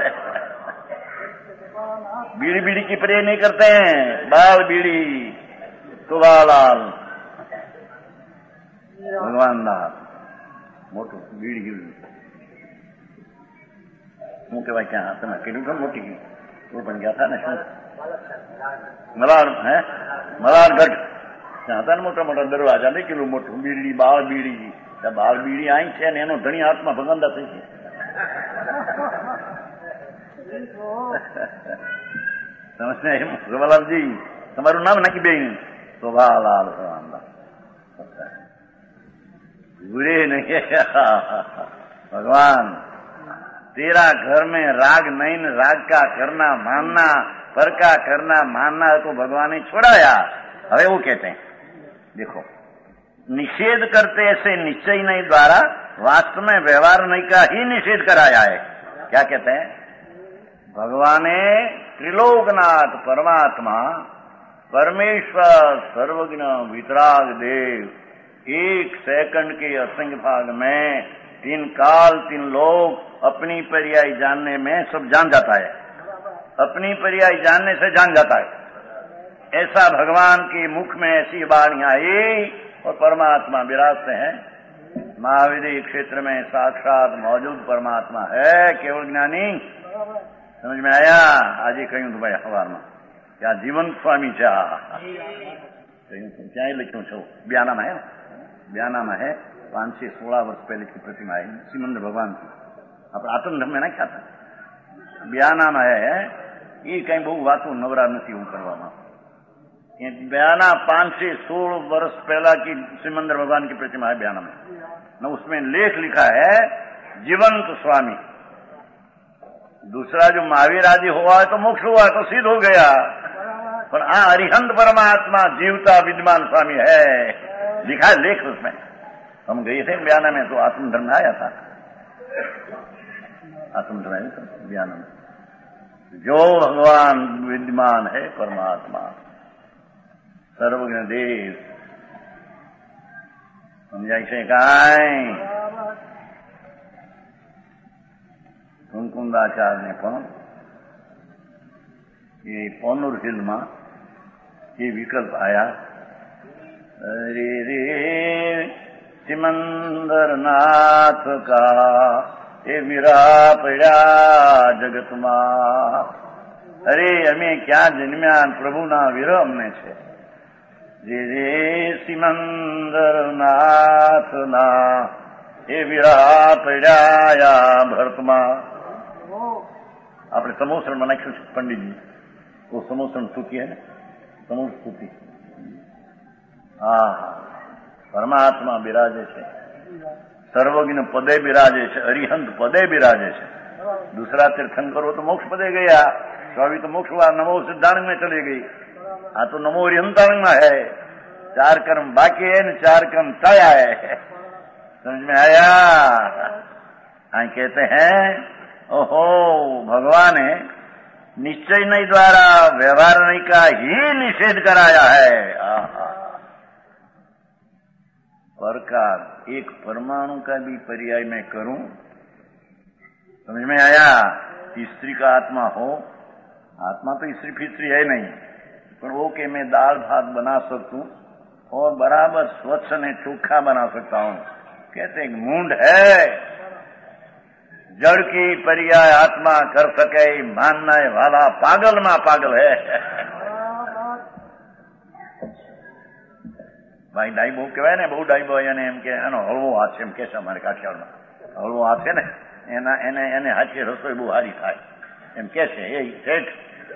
बीड़ी बीड़ी की पर्याय नहीं करते हैं, बाल बीड़ी सुभालाल भगवान दास मोटो बीड़ी की હું કહેવાય ક્યાં તમે કીધું કે મોટી वो बन गया था ना मलार है, मलारगढ़ ત્યાં હતા ને મોટા મોટા દરવાજા નહીં કિલો મોટું બીડી બાળ બીડી, બાળ બીડી અહીં છે ને એનો ધણી હાથમાં ભગંદા થઈ છે. સમજને શોભાલાલજી તમારું નામ નાખી બેન શોભાલાલ बुरे नहीं भगवान तेरा घर में राग नहीं, राग का करना मानना, पर का करना मानना तो भगवान ने छोड़ाया. હવે वो कहते हैं देखो निषेध करते ऐसे निश्चय नहीं द्वारा वास्तव में व्यवहार नहीं का ही निषेध कराया है. क्या कहते हैं? भगवान ने त्रिलोकनाथ परमात्मा परमेश्वर सर्वज्ञ वितराग देव एक सेकंड के असंख्य भाग में तीन काल तीन लोग अपनी पर्याय जानने में सब जान जाता है. अपनी पर्याय जानने से जान जाता है. ऐसा भगवान के मुख में ऐसी वाणी आई और परमात्मा विराजते हैं. महाविद्य क्षेत्र में साक्षात मौजूद परमात्मा है, केवल ज्ञानी. समझ में आया? आज ही कहूं तो भाई अखबार में क्या जीवन स्वामी चा क्या लिखूं छो बयाना में है, बयाना में है 516 वर्ष पहले की प्रतिमा है सिमंदर भगवान की. आप आत्मधर्म में ना ख्याता बयाना में है. ये कहीं बहु वातों नवरा नहीं हूं करवा बयाना 516 वर्ष पहला की सिमंदर भगवान की प्रतिमा है बयाना में न. उसमें लेख लिखा है जीवंत स्वामी. दूसरा जो महावीर आदि हुआ है तो मोक्ष हुआ तो सिद्ध हो गया, पर अरिहंत परमात्मा जीवता विद्यमान स्वामी है. लिखा है लेख उसमें. हम गए थे बयाना में तो आत्मधर्म आया था. आत्मधर्म बयाना में जो भगवान विद्यमान है परमात्मा सर्वज्ञ देव समझाई से कहा कुंकुंदाचार्य ने પણ ये पौनुर हिल में ये विकल्प आया. अरे रे सिमंदर नाथ का ये वीरा पड़ा जगत में. अरे अमे क्या जन्म्या प्रभु ना वीर अमने छे. रे रे सिमंदर नाथ ना ये वीरा पड़ा भरत में. આપણે સમોસણ નાખ્યું છે પંડિતજી, वो સમોસણ સ્તુતિ है સમોસણ સ્તુતિ. હા પરમાત્મા બિરાજે છે, સર્વજ્ઞ પદે બિરાજે છે, અરિહંત પદે બિરાજે છે. दूसरा तीर्थंकर तो मोक्ष पदे गया, स्वामी तो मोक्ष हुआ, नमो सिद्धांत में चली गई. हाँ तो नमो अरिहंतांग में है. 4 कर्म बाकी है न 4 कर्म तय है. समझ में आया? हाँ कहते हैं ओहो भगवान ने निश्चय नहीं द्वारा व्यवहार नहीं का ही निषेध कराया है. पर का एक परमाणु का भी पर्याय मैं करूं. समझ में आया? स्त्री का आत्मा हो आत्मा तो स्त्री फित्री है नहीं, पर वो कि मैं दाल भात बना सकूं और बराबर स्वच्छ ने चोखा बना सकता हूं, कहते एक मूंड है। जड़ की पर्याय आत्मा कर सके मानना वाला पागल मां पागल है। भाई ડાઈબો કહેવાય ને, બહુ ડાઈબો એને એમ કે એનો હળવો હાથ છે એમ કે છે અમારે કાઠિયાવાડમાં, હળવો હાથ છે ને એને હાથે રસોઈ બહુ સારી થાય એમ કે છે એ શેઠ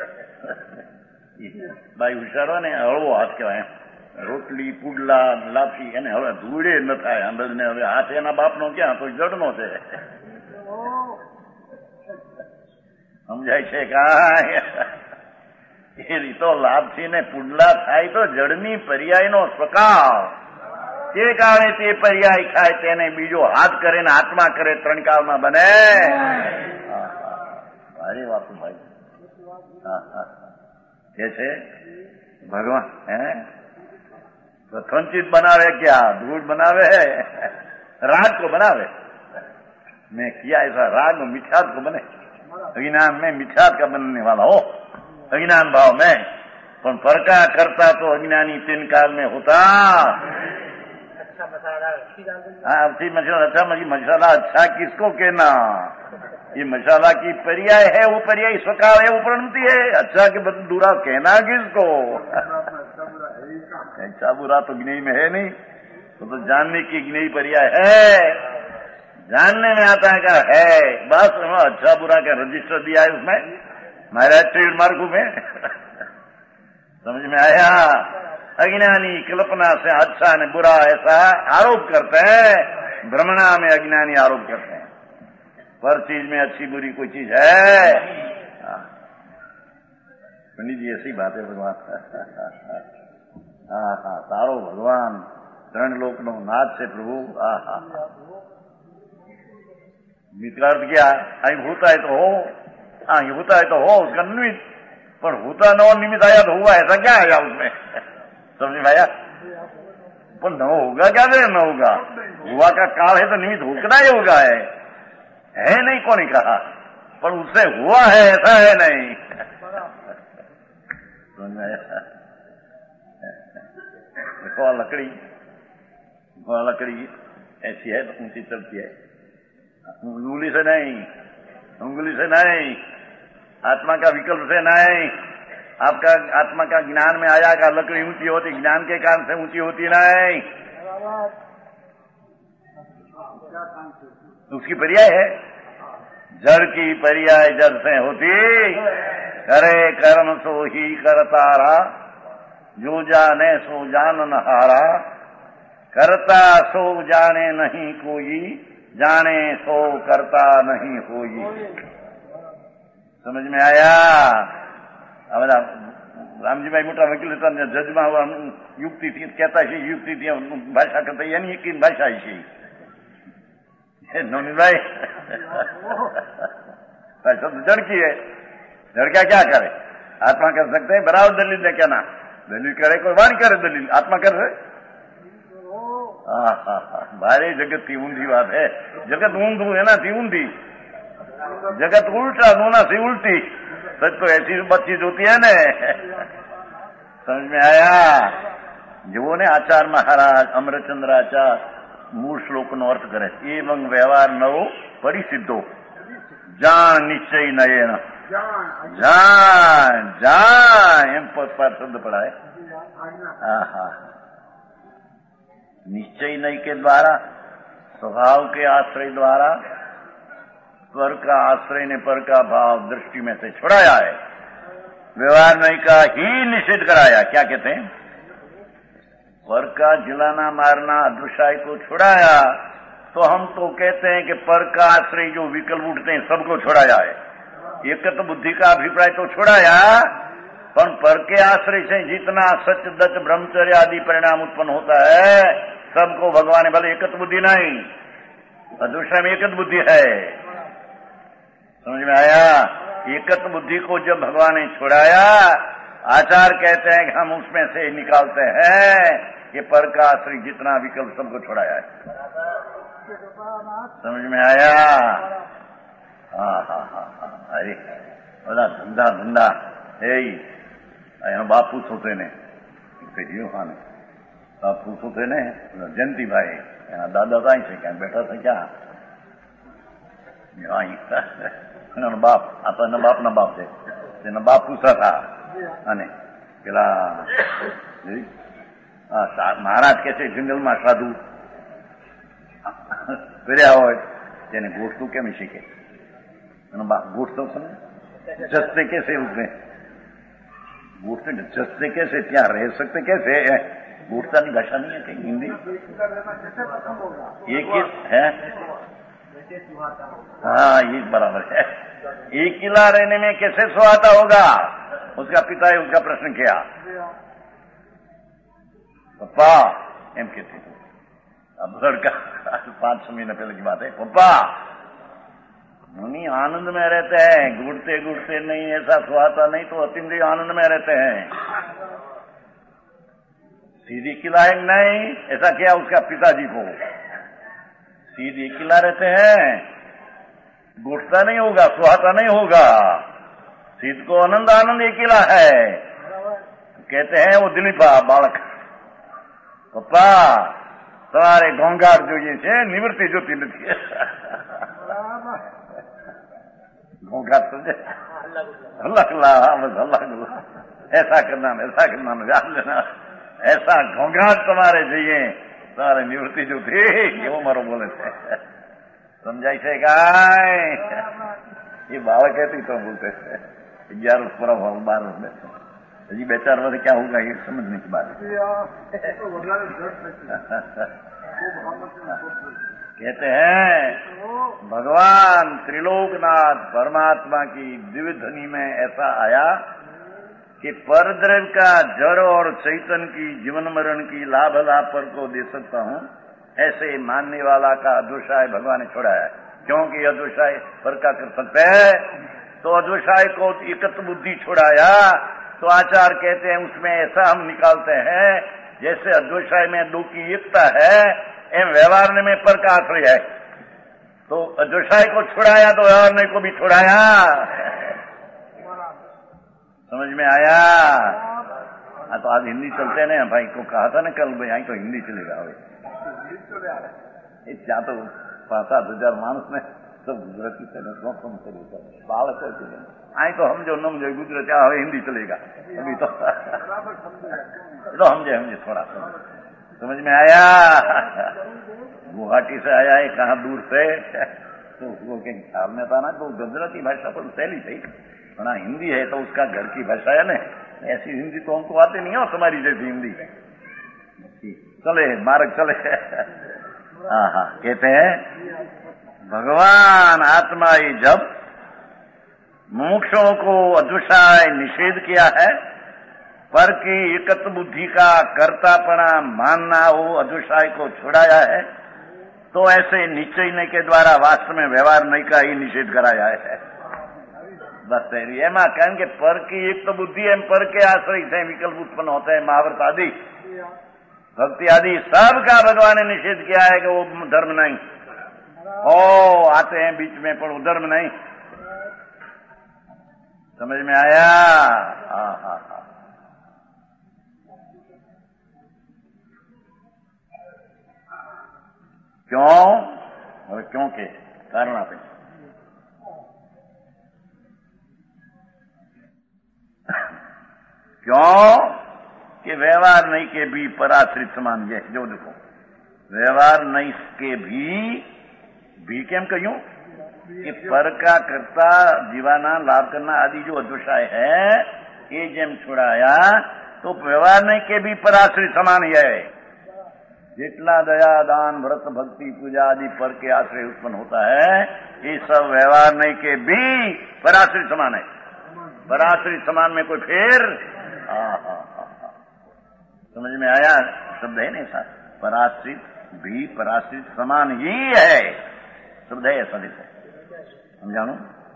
ભાઈ હુશારો ને, હળવો હાથ કહેવાય એમ, રોટલી પુડલા લાપસી એને હવે ધૂળે ન થાય અંદર ને, હવે હાથ એના બાપનો ક્યાં, તો જડનો છે, સમજાય છે કાંઈ? એ રીતો લાભથી ને પુડલા થાય તો જડની પર્યાયનો સ્વકાળ, તે કારણે તે પર્યાય ખાય તેને બીજો હાથ કરે ને આત્મા કરે, ત્રણ કાળમાં બને. સારી વાત ભાઈ. કે છે ભગવાન प्रथम चीज बनावे क्या, दूध बनावे है, राग को बनावे. मैं किया ऐसा राग मिठास को बने, अज्ञान में मिठास का बनने वाला हो, अज्ञान भाव में. पर परका करता तो अज्ञानी तीन काल में होता. हाँ अच्छा मसाला अच्छा किसको कहना, ये मसाला की पर्याय है, वो पर्याय स्वकार है, वो प्रणति है. अच्छा के बदले दूरा कहना किसको? अच्छा बुरा तो ज्ञेय में है नहीं, तो जानने की ज्ञेय पर्याय है. जानने में आता है क्या है, बस अच्छा बुरा का रजिस्टर दिया है उसमें, हमारा ट्रेडमार्क में. समझ में आया? अज्ञानी कल्पना से अच्छा ने बुरा ऐसा आरोप करते हैं, भ्रमणा में अज्ञानी आरोप करते हैं. पर चीज में अच्छी बुरी कोई चीज है? पंडित जी ऐसी बात है भगवान. हाँ हाँ तारो भगवान त्रण लोक नो नाथ से प्रभु. आहा मित्रार्थ क्या, અહીં होता है तो हो, हाँ ये होता है तो हो, उसका निमित्त. पर होता न हो निमित्त आया तो हुआ, ऐसा क्या आया उसमें? समझ में आया? पर न होगा क्या नहीं, न होगा, हुआ का काल है तो निमित्त होना ही होगा. है नहीं कौन कहा, पर उससे हुआ है ऐसा है नहीं. समझ में आया? देखो लकड़ी ऐसी है तो ऊंची चलती है, उंगली से नहीं, आत्मा का विकल्प से नहीं. आपका आत्मा का ज्ञान में आया का लकड़ी ऊंची होती, ज्ञान के कारण से ऊंची होती नहीं, उसकी पर्याय है. जड़ की पर्याय जड़ से होती, करे कर्म सो ही करतारा, जो जाने सो जानन हारा, करता सो जाने नहीं कोई, जाने सो करता नहीं होई. समझ में आया? हमारा रामजी भाई मोटा वकील था, जज में युक्ति थी, कहता है युक्ति थी, भाषा करता यानी एक भाषा है नोनी भाई. शब्द जड़ की है, जड़ क्या करे, आत्मा कर सकते हैं बराबर. दलील ने कहना, दलील करे कोई वाणी करे, दलील आत्मा कर रहे. भारे जगत की ऊंधी बात है. जगत ऊंधू है ना, थी ऊंधी, जगत उल्टा दोना सी उल्टी. सच तो ऐसी चीज होती है ने. समझ में आया? जो ने आचार्य महाराज अमरचंद्र आचार्य मूल श्लोक नो अर्थ करे, एवं व्यवहार नवो परिसिद्धो जान निश्चय नयन. जान जान एम पर शब्द पड़ा है. निश्चय नय के द्वारा, स्वभाव के आश्रय द्वारा, स्वर का आश्रय ने पर का भाव दृष्टि में से छुड़ाया है. व्यवहार नय का ही निषेध कराया. क्या कहते हैं? पर का जिलाना मारना अदृश्य को छुड़ाया. तो हम तो कहते हैं कि पर का आश्रय जो विकल्प उठते हैं सबको छुड़ाया है. एकत बुद्धि का अभिप्राय तो छुड़ाया, पर के आश्रय से जितना सच दच ब्रह्मचर्य आदि परिणाम उत्पन्न होता है सबको भगवान ने भले एकत बुद्धि नहीं, अदृश्य में एकत बुद्धि है. समझ में आया? एकत बुद्धि को जब भगवान ने छुड़ाया, आचार्य कहते हैं कि हम उसमें से निकालते हैं कि पर का आश्रय जितना विकल्प सबको छुड़ाया है. समझ में आया? हाँ हाँ हाँ हाँ. अरे बड़ा धंधा એનો બાપ પૂછો તેને કહીએ ખાને બાપ પૂછો તેને જયંતિભાઈ એના દાદા તો અહીં છે ક્યાં બેઠા છે ક્યાં એનો બાપ આ તો એના બાપના બાપ છે એના બાપ પૂછતા હતા અને પેલા મહારાજ કે છે જંગલમાં સાધુ ફર્યા હોય તેને ગોઠતું કેમ શીખે એનો બાપ ગોઠતો સમજે जस्ते कैसे उसमें घूटते जस्ते कैसे क्या रह सकते कैसे घूटता की भाषा नहीं है कहीं हिंदी एक है हाँ ये बराबर है एक किला रहने में कैसे सुहाता होगा उसका पिता है उसका प्रश्न किया पप्पा एम कहते अब लड़का 5-6 महीने पहले की बात है पप्पा मुनि आनंद में रहते हैं घूटते घूटते नहीं ऐसा सुहाता नहीं तो अतिंद्रिय आनंद में रहते हैं सीधी किला है नहीं ऐसा क्या उसका पिताजी को सीधी किला रहते हैं घूटता नहीं होगा सुहाता नहीं होगा सीध को आनंद आनंद एक किला है कहते हैं वो दिलीपा बालक पप्पा તમારે ઘોંઘાટ જોઈએ છે નિવૃત્તિ જોતી નથી घोंघाट समझे अल्लाह ऐसा करना याद लेना ऐसा घोंघाट तुम्हारे चाहिए तुम्हारे निवृत्ति जो थी वो मारो बोले थे समझाई थे गाय ये बालक कहती तो बोलते थे 11 वर्ष 12 में हजी 2-4 वर्ष क्या होगा ये समझने की बात कहते हैं भगवान त्रिलोकनाथ परमात्मा की दिव्य ध्वनि में ऐसा आया कि परद्रव्य का जड़ और चैतन्य की जीवन मरण की लाभ पर को दे सकता हूं ऐसे मानने वाला का अदृशाय भगवान ने छोड़ा है क्योंकि अदृशाय पर का कर सकते हैं तो अदृशाय को एकत्व बुद्धि छोड़ाया तो आचार्य कहते हैं उसमें ऐसा हम निकालते हैं जैसे अदृशाय में दो की एकता है एम व्यवहार में पर का आश्रय है तो अदृशाय को छुड़ाया तो व्यवहार को भी छुड़ाया समझ में आया हाँ तो आज हिंदी चलते ना भाई को कहा था ना कल भाई यहाँ तो हिंदी चलेगा ત્યાં તો 5-7 માણસ ને सब गुजराती से बालक आई तो समझो न समझो गुजराती हमें हिंदी चलेगा अभी तो समझे थोड़ा समझ में आया गुवाहाटी से आया है कहाँ दूर से तो उसको कहीं ख्याल में था ना तो गुजराती भाषा पर सैली थी ना हिंदी है तो उसका घर की भाषा है ना ऐसी हिंदी तो हमको आती नहीं हो तुम्हारी जैसी हिंदी चले मार्ग चले हाँ कहते हैं भगवान आत्मा ही जब मुमुक्षुओं को अदृशाय निषेध किया है पर की एकत्व बुद्धि का कर्तापना मानना हो अदृशाय को छुड़ाया है तो ऐसे निश्चय के द्वारा वास्तव में व्यवहार नहीं का ही निषेध कराया है बस एमा कारण के पर की एक तो बुद्धि एम पर के आश्रय से विकल्प उत्पन्न होते हैं महाभारत आदि भक्ति आदि सब का भगवान ने निषेध किया है कि वो धर्म नहीं आते हैं बीच में पर वो धर्म नहीं समझ में आया हाँ क्यों और क्यों के कारण आप क्यों कि व्यवहार नहीं के भी पराश्रित समान ये जो देखो व्यवहार नहीं के भी केम कहूं कि पर का करता जीवाना लाभ करना आदि जो अदृशाय है ये जेम छुड़ाया तो व्यवहार नहीं के भी पराश्रित समान ही है जितना दया दान व्रत भक्ति पूजा आदि पर के आश्रय उत्पन्न होता है ये सब व्यवहार नहीं के भी पराश्रित समान है पराश्रित समान में कोई फेर समझ में आया शब्द है नहीं सर पराश्रित भी पराश्रित समान ही है शब्द है ऐसा लिखा हम जानो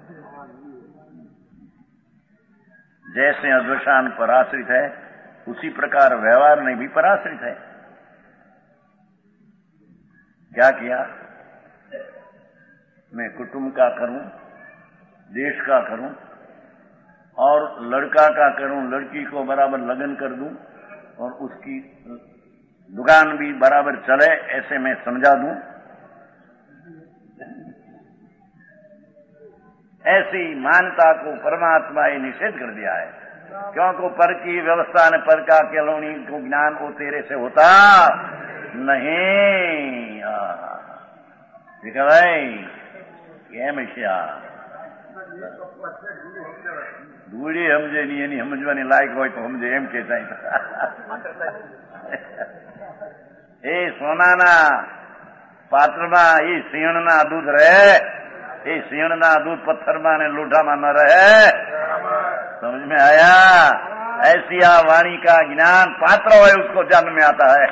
जैसे अदृशान पराश्रित है उसी प्रकार व्यवहार में भी पराश्रित है क्या किया मैं कुटुंब का करूं देश का करूं और लड़का का करूं, लड़की को बराबर लगन कर दूं और उसकी दुकान भी बराबर चले, ऐसे मैं समझा दूं। ऐसी मान्यता को परमात्मा ने निषेध कर दिया है, क्योंकि पर की व्यवस्था ने पर का केलोनी को ज्ञान वो तेरे से होता नहीं। ठीक है भाई, ये मिश्या दूरी समझे नहीं, एनी समझवानी लायक हो तो समझे एम के ए सोनाना पात्रमा ये सिंहणना दूध रहे, ये सिंहणना दूध पत्थरमा ने लोढ़ा न रहे। समझ में आया? ऐसी वाणी का ज्ञान पात्र है उसको जन्म में आता है।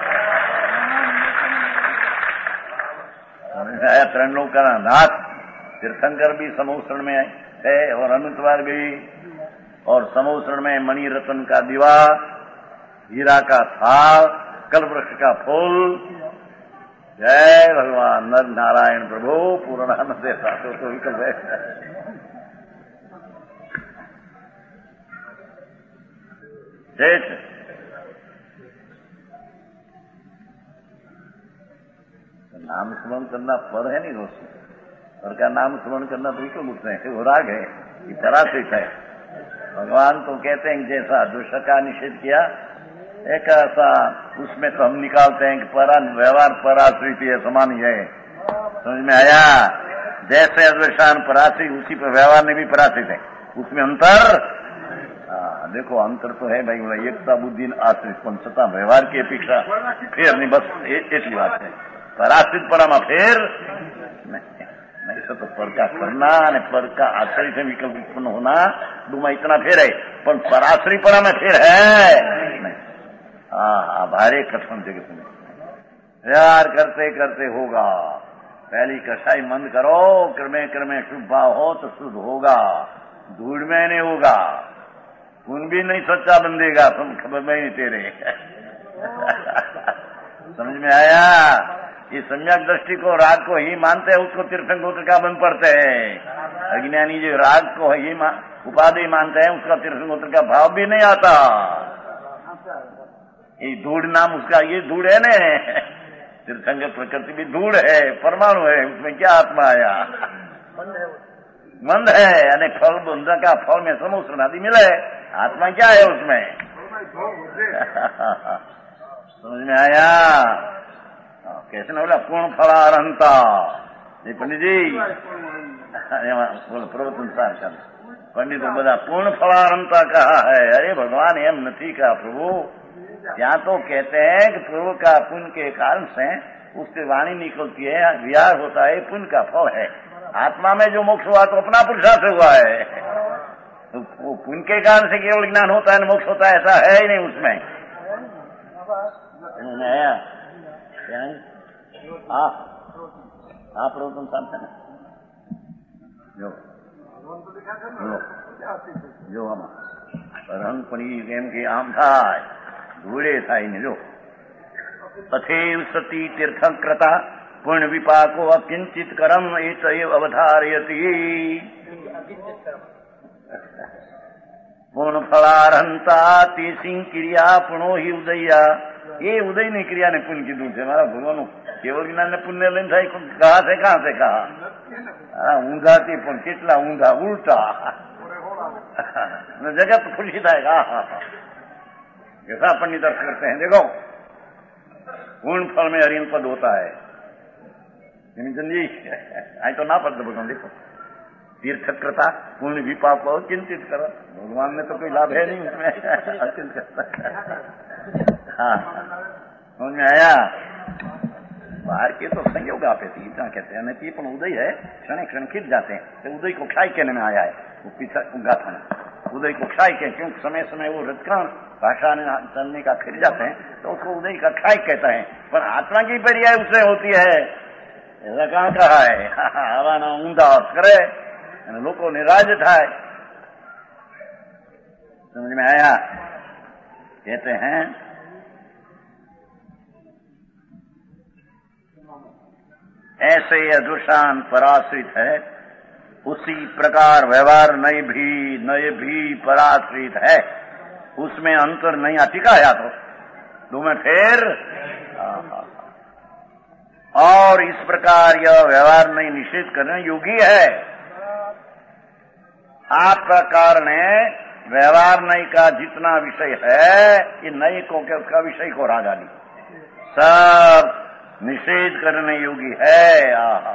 समझ में आया? त्रिलोक का नाथ तीर्थंकर भी समूह में है और अनुतवार भी, और समूह में मणि रत्न का दीवा, हीरा का थाल, कल्पवृक्ष का फूल। जय भगवान नर नारायण प्रभु पूर्णानंद साधु तो विकल्प है। ठीक, नाम स्मरण करना पर है नहीं दोस्तों, पर का नाम स्मरण करना बिल्कुल उठते हैं, वो राग है, ये पराश्रित है। भगवान तो कहते हैं जैसा दुष्ट का निषेध किया, एक ऐसा उसमें तो हम निकालते हैं कि परा व्यवहार पराश्रित है, समान ही है। समझ में आया? जैसे अद्वैतान पराश्रित, उसी पर व्यवहार में भी पराश्रित है, उसमें अंतर। देखो अंतर तो है भाई, बोला एकता बुद्धि आश्रित पण छता व्यवहार की अपेक्षा फिर नहीं, बस એટલી વાત है। पराश्रित परामा फिर नहीं, सब तो पर का करना और पर का आश्रय से विकल्प उत्पन्न होना, दुमा इतना फिर है, पर पराश्रित परामा फिर है। भारे कथन जगत में प्यार करते करते होगा। पहली कसाई मंद करो, क्रमे क्रमे शुभ भाव हो तो शुद्ध होगा, धूड़ में नहीं होगा। खून भी नहीं सच्चा बंदेगा, तुम खबर में नहीं तेरे। समझ में आया? ये सम्यक दृष्टि को राग को ही मानते हैं, उसको तीर्थंकर का बन पड़ते हैं। अज्ञानी जो राग को ही उपाधि मानते हैं, उसका तीर्थंकर का भाव भी नहीं आता। ये धूड़ नाम उसका, ये धूड़ है न, तीर्थंकर प्रकृति भी धूड़ है, परमाणु है, उसमें क्या आत्मा आया? मंद है, यानी फल बंध का फल में समूह आदि मिले, आत्मा क्या है उसमें? समझ में आया? कैसे ना बोला पूर्ण फलारहंता। ये पंडित जी बोलो प्रवचन सार पंडित तो बता पूर्ण फलारहंता कहा है। अरे भगवान एम नहीं कहा प्रभु, यहाँ तो कहते हैं कि प्रभु का पुण्य के कारण से उससे वाणी निकलती है, विहार होता है, पुण्य का फल है। आत्मा में जो मोक्ष हुआ तो अपना पुरुषार्थ से हुआ है, तो वो पुण्य के कारण से केवल ज्ञान होता है, मोक्ष होता है, ऐसा है ही नहीं उसमें। हाँ प्रभु सामने जो हम रंग पड़ी एम के आम था धूड़े था ही जो तथेव सती तीर्थंकृता पूर्ण विपाको अकिंचित करम एतएव अवधारयति। पूर्ण फलारहंता तेसिंग क्रिया पुनो ही उदया। ये उदय ने क्रिया ने पुण्य की दूर से हमारा भगवान केवल ज्ञान ने पुण्य लेन था, कहाँ से कहा ऊंधा थी पुण्य कितना ऊंधा उल्टा जगत खुशी था। ऐसा पंडित अर्थ करते हैं, देखो पूर्ण फल में हरिन पद होता है। जी आई तो ना पद भगवान देखो तीर्थकृता पूर्ण विपाक को चिंतित करो, भगवान में तो कोई लाभ है नहीं उसमें। हाँ समझ में आया? बाहर के तो संयोग आपे थी इतना कहते हैं, नहीं पण उदय है क्षण क्षण खिंच जाते हैं, तो उदय को क्षय कहने में आया है वो पीछा गाथा में उदय को क्षय कह, क्योंकि समय समय वो रजकान भाषा चलने का खिंच जाते हैं तो उसको उदय का क्षय कहता है। पर आत्मा की पर्याय उससे होती है, ऐसा कहाँ कहा है? हवा ना ऊंधा और करे लोगों ने राज था। समझ में आया? कहते हैं ऐसे अदृशान पराश्रित है उसी प्रकार व्यवहार नए भी पराश्रित है, उसमें अंतर नहीं टिका या तो तुम्हें फिर। और इस प्रकार यह व्यवहार नहीं निषेध करने योगी है। आप प्रकार ने व्यवहार नहीं का जितना विषय है ये नई को के उसका विषय को रागानी सब निषेध करने योगी है।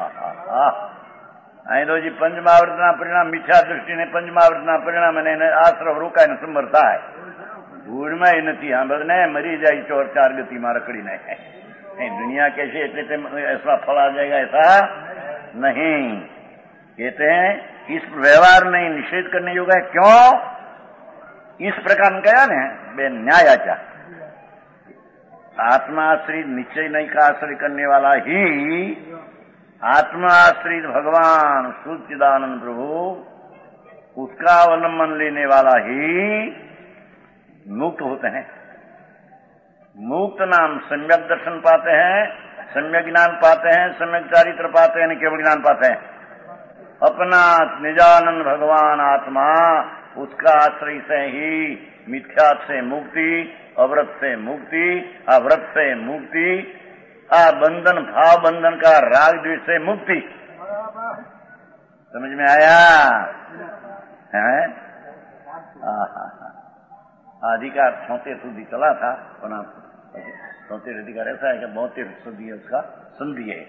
तो जी पंचमावृतना परिणाम मिथ्या दृष्टि ने पंचमावृतना परिणाम ने आश्रव रोका समर्था है भूल में ही नहीं। हाँ बस ने मरी जाए चोर चार गति में रकड़ी नहीं दुनिया कैसे इतने ऐसा फल आ जाएगा ऐसा नहीं। कहते हैं इस व्यवहार नहीं निषेध करने योग्य है। क्यों इस प्रकार ने कहा ने बे न्यायाचा आत्माश्रित निश्चय नहीं का आश्रय करने वाला ही आत्माश्रित भगवान सच्चिदानंद प्रभु उसका अवलंबन लेने वाला ही मुक्त होते हैं। मुक्त नाम सम्यक दर्शन पाते हैं, सम्यक ज्ञान पाते हैं, सम्यक चारित्र पाते हैं, केवल ज्ञान पाते हैं। अपना निजानंद भगवान आत्मा उसका आश्रय से ही मिथ्या से मुक्ति, अव्रत से मुक्ति, अव्रत से मुक्ति, बंधन भाव बंधन का राग द्वेष से मुक्ति। समझ में आया है? अधिकार 76 સુધી चला था, 76 अधिकार ऐसा है कि 72 सदी उसका संधि है।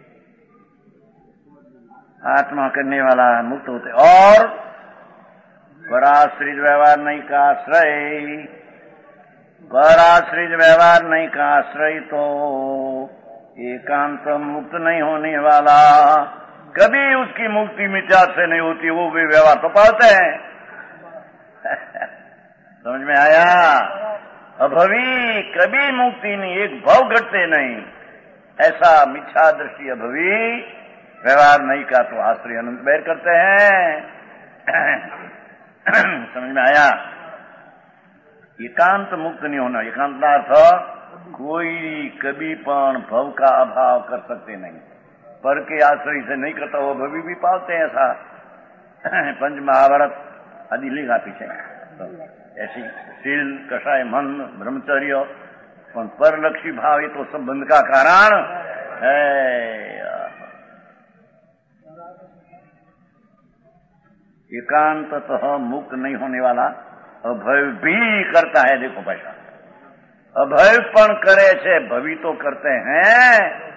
आत्मा करने वाला मुक्त होते और पराश्रित व्यवहार नहीं का आश्रय, पराश्रित व्यवहार नहीं का आश्रय तो एकांत मुक्त नहीं होने वाला। कभी उसकी मुक्ति मिथ्या से नहीं होती, वो भी व्यवहार तो पाते हैं। समझ में आया? अभवी कभी मुक्ति नहीं, एक भाव घटते नहीं, ऐसा मिथ्या दृष्टि अभवी व्यवहार नहीं का तो आश्रय अनंत बैर करते हैं। समझ में आया? एकांत मुक्त नहीं होना, एकांत का अर्थ कोई कभी पण भव का अभाव कर सकते नहीं, पर के आश्रय से नहीं करता वो भवी भी पालते हैं। ऐसा पंच महाभारत आदि लिखा पीछे ऐसी शील कषाय मन ब्रह्मचर्य परलक्षी भाव ये तो सब बंध का कारण है। एकांततः मुक्त नहीं होने वाला अभय भी करता है। देखो भाषा अभयपण करे छे भवी तो करते हैं।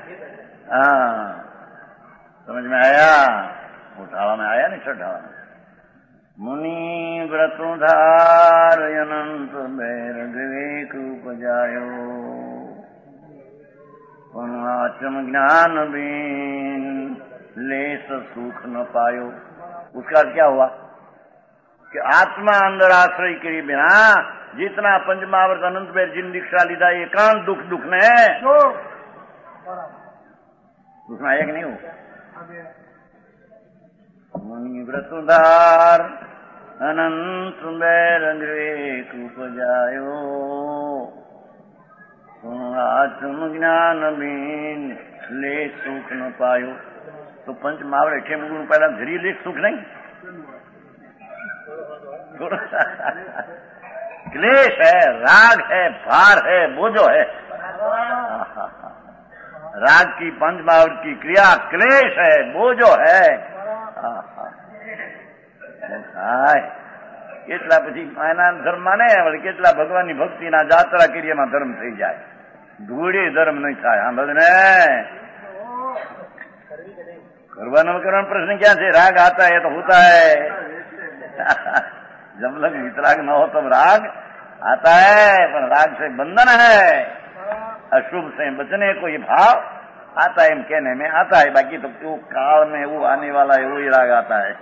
समझ में आया? वो ढाला में आया नहीं सर ढाला में मुनि व्रतोधार अनंत बैर विवेक उपजायो आचम ज्ञान बीन लेस सुख न पायो। उसका क्या हुआ कि आत्मा अंदर आश्रय के बिना जितना पंचमावर्त अनंत बैर जिन दीक्षा लीधा एकांत दुख दुख ने उसमें आया कि नहीं हो? मुनि व्रतोधार अनंत बैर विवेक उपजायो आत्म ज्ञान बीन ले सुख न पायो। तो पंच महावर अठे गुण पहला घरी ले सुख नहीं, क्लेश है, राग है, भार है, बोझो है। राग की पंच महावर की क्रिया क्लेश है, बोझो है। કેટલા પછી એના ધર્મ માને કેટલા ભગવાનની ભક્તિના જાત્રા ક્રિયામાં ધર્મ થઈ જાય, ધૂળે ધર્મ નહીં થાય। હા ભગને करवाना करवाना प्रश्न क्या है? राग आता है तो होता है। जब लग वितराग न हो तब राग आता है, पर राग से बंधन है। अशुभ से बचने को ये भाव आता है, कहने में आता है, बाकी तो वो काल में वो आने वाला है, वो ही राग आता है।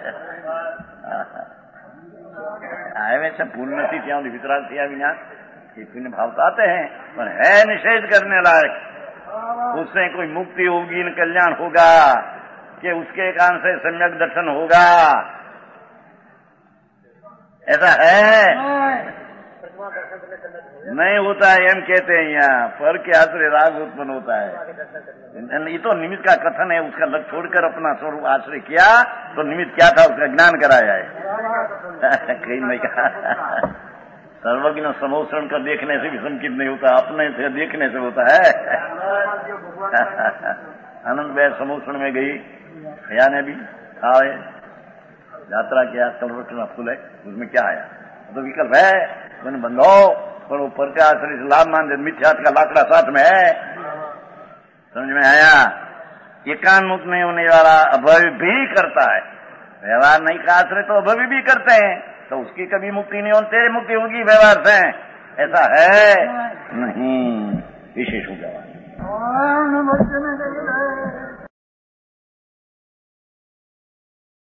वैसे पूर्ण नहीं क्या वितराग किया बिना ये पुण्य भाव तो आते हैं, पर है निषेध करने लायक। उससे कोई मुक्ति होगी, न कल्याण होगा कि उसके कान से सम्यक दर्शन होगा, ऐसा है? नहीं होता है, एम कहते हैं यहाँ पर के आश्रय राग उत्पन्न होता है। ये तो निमित्त का कथन है, उसका लग छोड़कर अपना स्वरूप आश्रय किया तो निमित्त क्या था उसका ज्ञान कराया है। कहीं नहीं कहा सर्वज्ञ समोषण का देखने से भी संकित नहीं होता, अपने से देखने से होता है। आनंद बहन समोषण में गई, भैया ने भी आए यात्रा किया, संरक्षण फूल है उसमें क्या आया तो विकल्प है मैंने बंधो, पर वो पर के आश्रय से लाभ मान दे, मिथ्यात का लाकड़ा साथ में है। समझ में आया? एकांत मुक्त नहीं होने वाला अभय भी करता है, व्यवहार नहीं का आश्रय तो अभय भी करते हैं, तो उसकी कभी मुक्ति नहीं होती, तेरी मुक्ति होगी व्यवहार से, ऐसा है नहीं। विशेष हो गया।